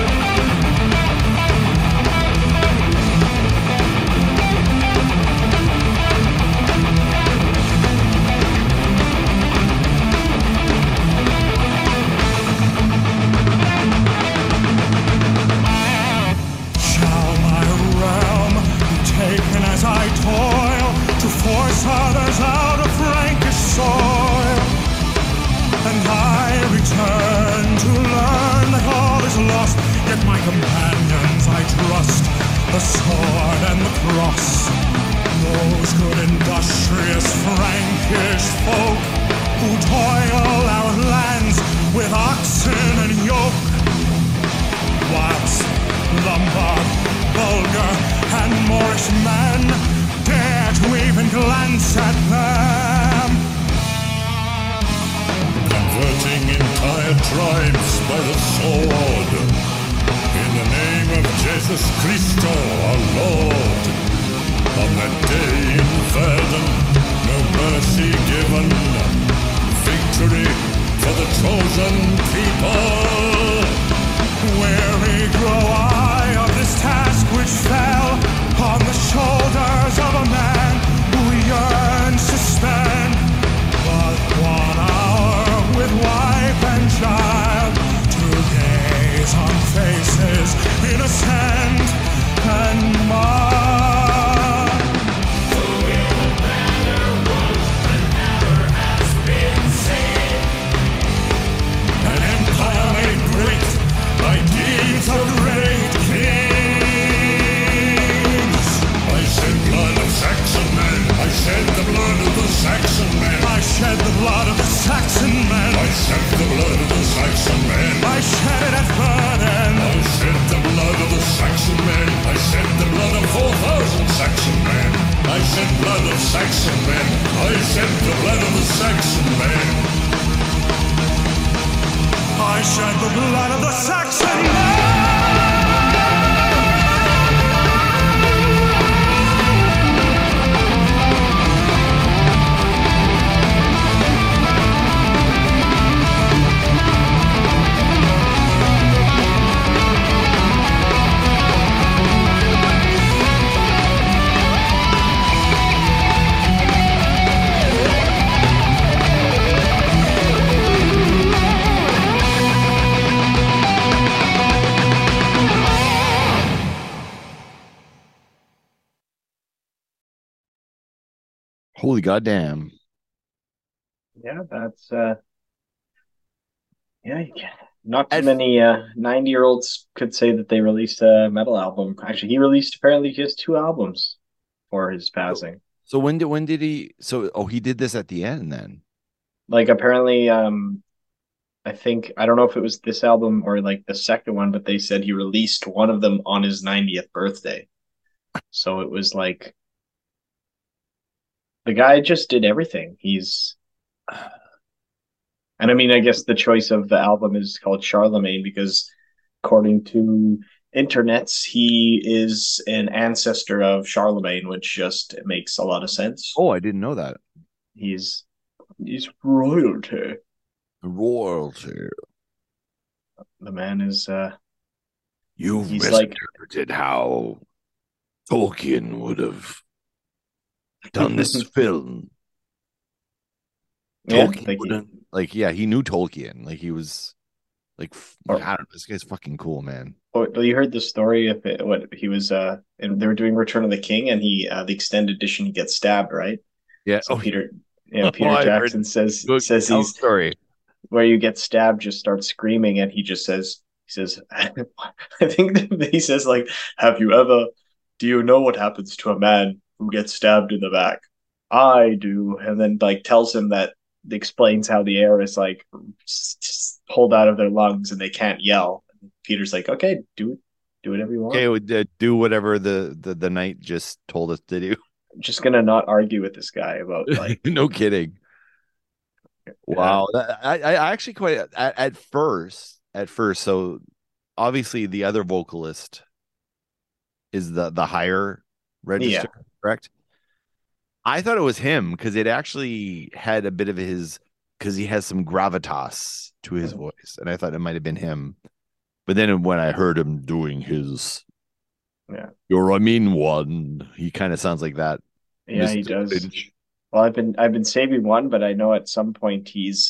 As I toil to force others out of Frankish soil, and I return to learn that all is lost, yet my companions I trust, the sword and the cross. Those good industrious Frankish folk who toil our lands with oxen and yoke, whilst Lombard, Bulgar, and Moorish men dare to even glance at them. Converting entire tribes by the sword. In the name of Jesus Christo, our Lord. On that day in Verdun, no mercy given. Victory for the chosen people. Weary grow I of this task which fell on the shoulders of a man who yearns to spend but 1 hour with wife and child, to gaze on faces innocent and mild. The wheel banner was and never has been seen. An empire made great by deeds of great kings. I shed blood of Saxon men. I shed the blood of the Saxon men. I shed the blood of the Saxon men. I shed the blood of the Saxon men. I shed it at Vernon. I shed the blood of the Saxon men. I shed the blood of 4,000 Saxon men. I shed blood of Saxon men. I shed the blood of the Saxon men. I shed the blood of the Saxon men. Holy goddamn. Yeah, that's yeah, you can. Not too many 90-year-olds could say that they released a metal album. Actually, he released apparently just 2 albums for his passing. So when did he he did this at the end then? Like apparently I think I don't know if it was this album or like the second one, but they said he released one of them on his 90th birthday. So it was like the guy just did everything. And I mean, I guess the choice of the album is called Charlemagne because according to internets, he is an ancestor of Charlemagne, which just makes a lot of sense. Oh, I didn't know that. He's royalty. Royalty. The man is You've he's like misinterpreted how Tolkien would have done this film. Yeah, Tolkien he knew Tolkien. Like he was like I don't know. This guy's fucking cool, man. Oh, you heard the story of it, what he was and they were doing Return of the King and he the extended edition he gets stabbed, right? Yeah. So Peter Jackson says he's story where you get stabbed, just starts screaming and he just says says, I think he says like, do you know what happens to a man who gets stabbed in the back? I do. And then like tells him that, explains how the air is like pulled out of their lungs and they can't yell. Peter's like, okay, do whatever you want. Okay, do whatever the knight just told us to do. I'm just gonna not argue with this guy about like no kidding. Wow, I actually quite at first. So obviously the other vocalist is the higher register, correct? I thought it was him because it actually had a bit of because he has some gravitas to his voice, and I thought it might have been him. But then when I heard him doing his, you're a mean one, he kind of sounds like that. Yeah, Mr. He does. Lynch. Well, I've been saving one, but I know at some point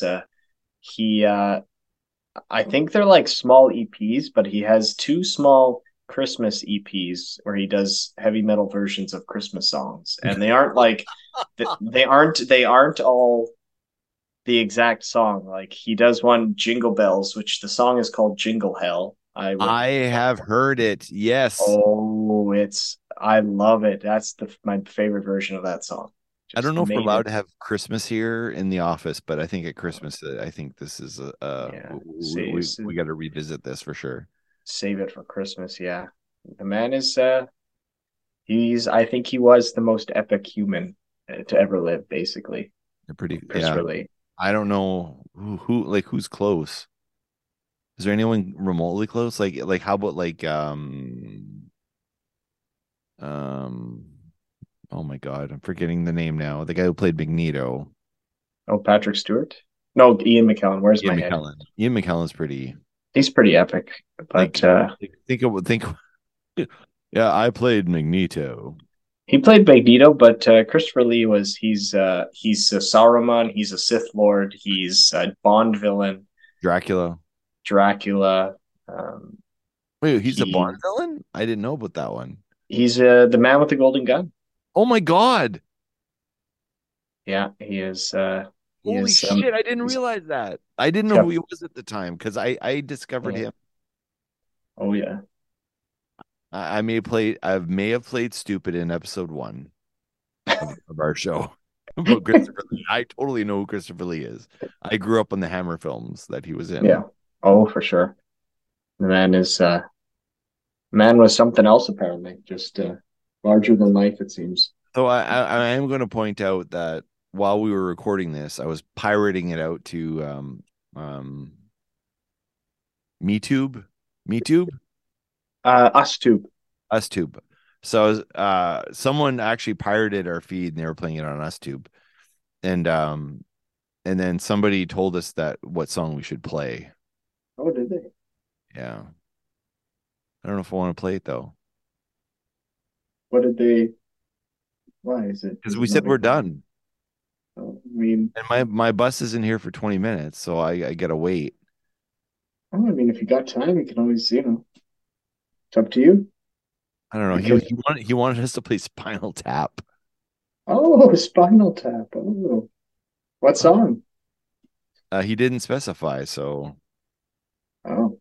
I think they're like small EPs, but he has 2 small Christmas EPs where he does heavy metal versions of Christmas songs, and they aren't like they aren't all the exact song. Like he does one, Jingle Bells, which the song is called Jingle Hell. I have heard it. Yes. Oh, I love it. That's my favorite version of that song. I don't know if we're allowed to have Christmas here in the office, but I think at Christmas, I think this is we got to revisit this for sure. Save it for Christmas. Yeah. The man is, I think he was the most epic human to ever live, basically. They're pretty, Really. I don't know who's close. Is there anyone remotely close? Like how about oh my God, I'm forgetting the name now. The guy who played Magneto. Oh, Patrick Stewart? No, Ian McKellen. Where's my head? Ian McKellen's pretty. He's pretty epic, but think. Yeah, I played Magneto. He played Magneto, but Christopher Lee he's a Saruman. He's a Sith Lord. He's a Bond villain. Dracula. Wait, he's a Bond villain? I didn't know about that one. He's the man with the golden gun. Oh my God! Yeah, he is. Holy shit! I didn't realize that. I didn't know who he was at the time because I discovered him. Oh yeah. I may have played stupid in episode 1 of our show about Christopher Lee. I totally know who Christopher Lee is. I grew up on the Hammer films that he was in. Yeah. Oh, for sure. The man was something else apparently. Just larger than life, it seems. So I am going to point out that while we were recording this, I was pirating it out to MeTube. UsTube. So someone actually pirated our feed and they were playing it on UsTube, and then somebody told us what song we should play. Oh, did they? Yeah. I don't know if I want to play it though. What did they? Why is it? Because we said we're done. Oh, I mean, and my bus isn't here for 20 minutes, so I gotta wait. Oh, I mean, if you got time, you can always, it's up to you. I don't know. He wanted us to play Spinal Tap. Oh, Spinal Tap. Oh, what song? He didn't specify, so. Oh.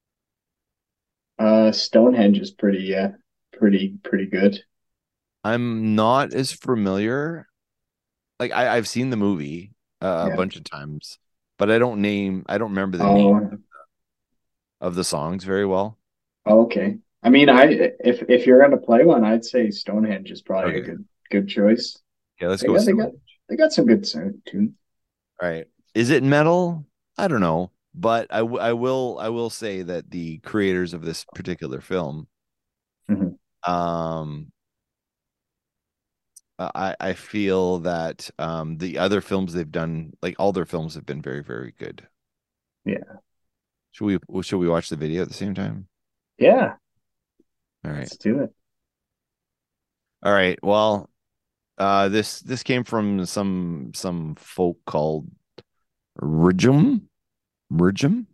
Stonehenge is pretty good. I'm not as familiar. Like I've seen the movie a bunch of times, but I don't remember the name of the songs very well. Oh, okay. I mean, if you're gonna play one, I'd say Stonehenge is probably a good choice. Yeah, let's go. They got some good tunes. All right. Is it metal? I don't know, but I will say that the creators of this particular film, I feel that the other films they've done, like all their films, have been very, very good. Yeah. Should we watch the video at the same time? Yeah. All right. Let's do it. All right. Well, this came from some folk called Rigum. Oh,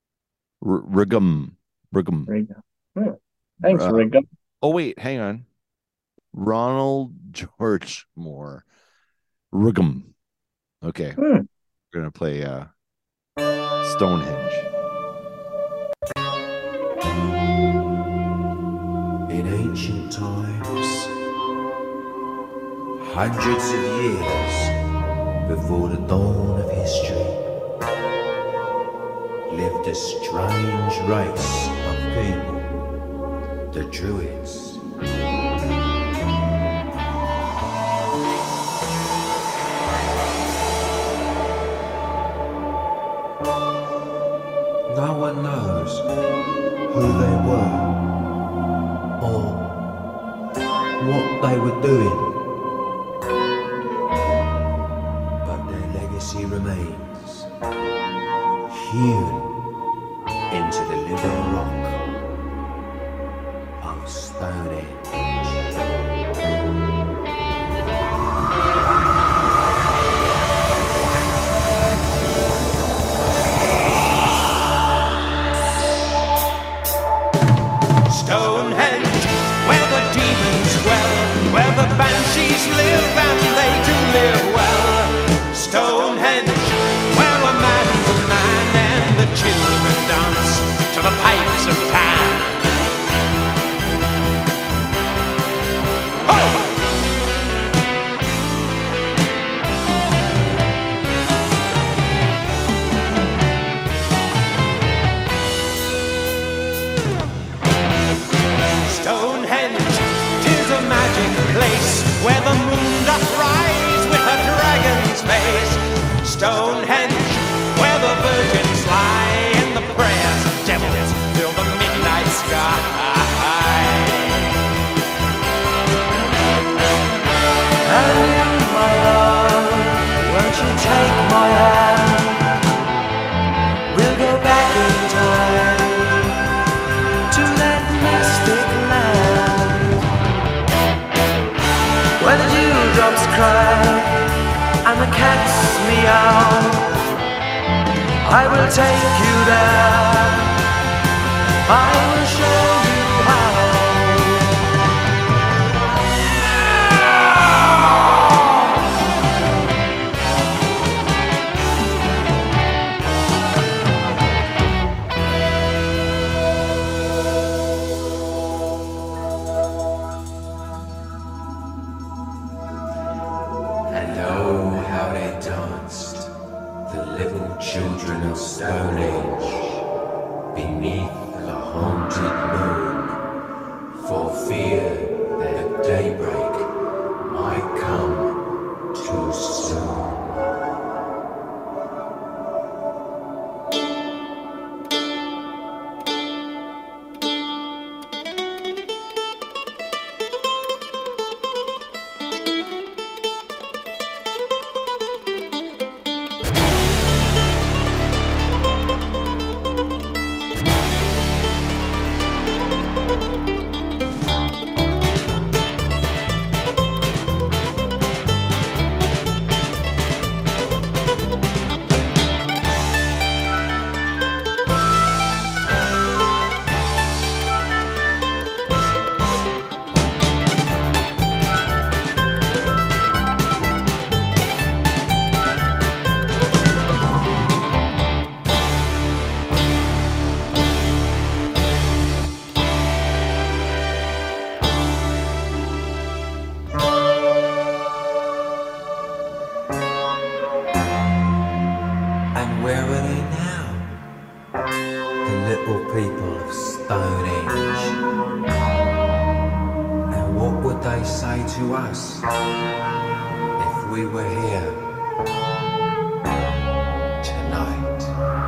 thanks, Rigum. Oh wait, hang on. Ronald George Moore. Rigum. Okay. We're gonna play Stonehenge. Hundreds of years before the dawn of history, lived a strange race of people, the Druids. No one knows who they were or what they were doing, but their legacy remains hewn into the living rock of Stonehenge. Stonehenge, where the demons dwell, where the banshees live and they do live well. Stonehenge, where a man's a man and the children dance to the pipes of Pan. Oh! Stonehenge, 'tis a magic place where the moon doth rise with a dragon's face. Stonehenge, where the virgins lie and the prayers of devils fill the midnight sky. And you, my love, won't you take my hand? We'll go back in time to that mystic land where the dewdrops cry and the cats meow. I will take you there, I will show you how. And oh, how they danced, the little children of Stonehenge, beneath the haunted moon, for fear that daybreak might come too soon. And where are they now? The little people of Stonehenge. And what would they say to us if we were here tonight?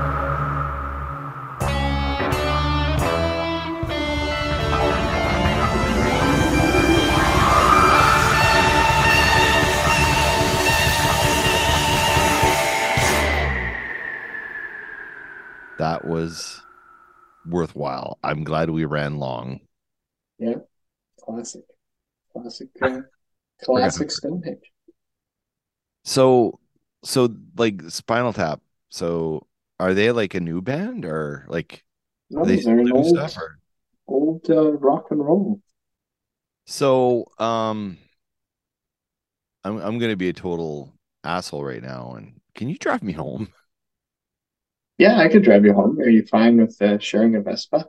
That was worthwhile. I'm glad we ran long. Yeah, classic Stonehenge. So like Spinal Tap. So are they like a new band or like No, are they they're an new old, stuff or? old rock and roll. So I'm gonna be a total asshole right now. And can you drive me home? Yeah, I could drive you home. Are you fine with sharing a Vespa?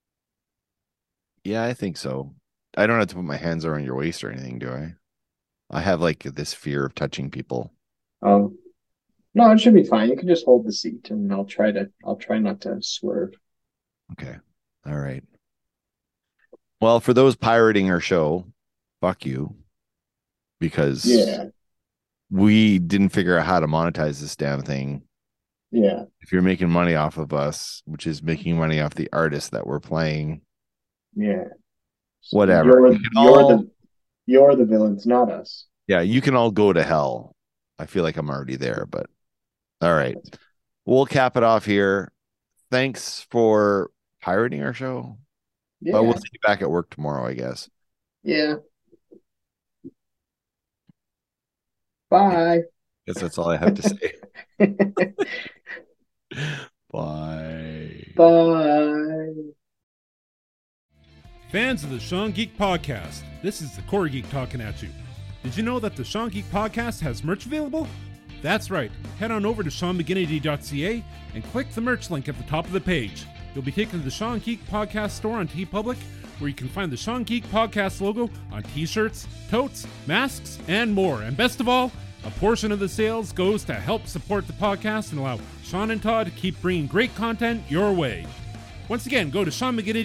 Yeah, I think so. I don't have to put my hands around your waist or anything, do I? I have like this fear of touching people. No, it should be fine. You can just hold the seat, and I'll try not to swerve. Okay. All right. Well, for those pirating our show, fuck you. Because we didn't figure out how to monetize this damn thing. Yeah. If you're making money off of us, which is making money off the artists that we're playing. Yeah. Whatever. You're the villains, not us. Yeah, you can all go to hell. I feel like I'm already there, but all right. We'll cap it off here. Thanks for pirating our show. Yeah. But we'll see you back at work tomorrow, I guess. Yeah. Bye. Guess that's all I have to say. Bye. Bye. Fans of the Sean Geek Podcast, this is the Core Geek talking at you. Did you know that the Sean Geek Podcast has merch available? That's right. Head on over to SeanMcGinnity.ca and click the merch link at the top of the page. You'll be taken to the Sean Geek Podcast store on TeePublic, where you can find the Sean Geek Podcast logo on t-shirts, totes, masks, and more. And best of all, a portion of the sales goes to help support the podcast and allow Sean and Todd to keep bringing great content your way. Once again, go to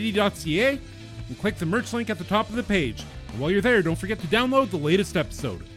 SeanMcGinnity.ca and click the merch link at the top of the page. And while you're there, don't forget to download the latest episode.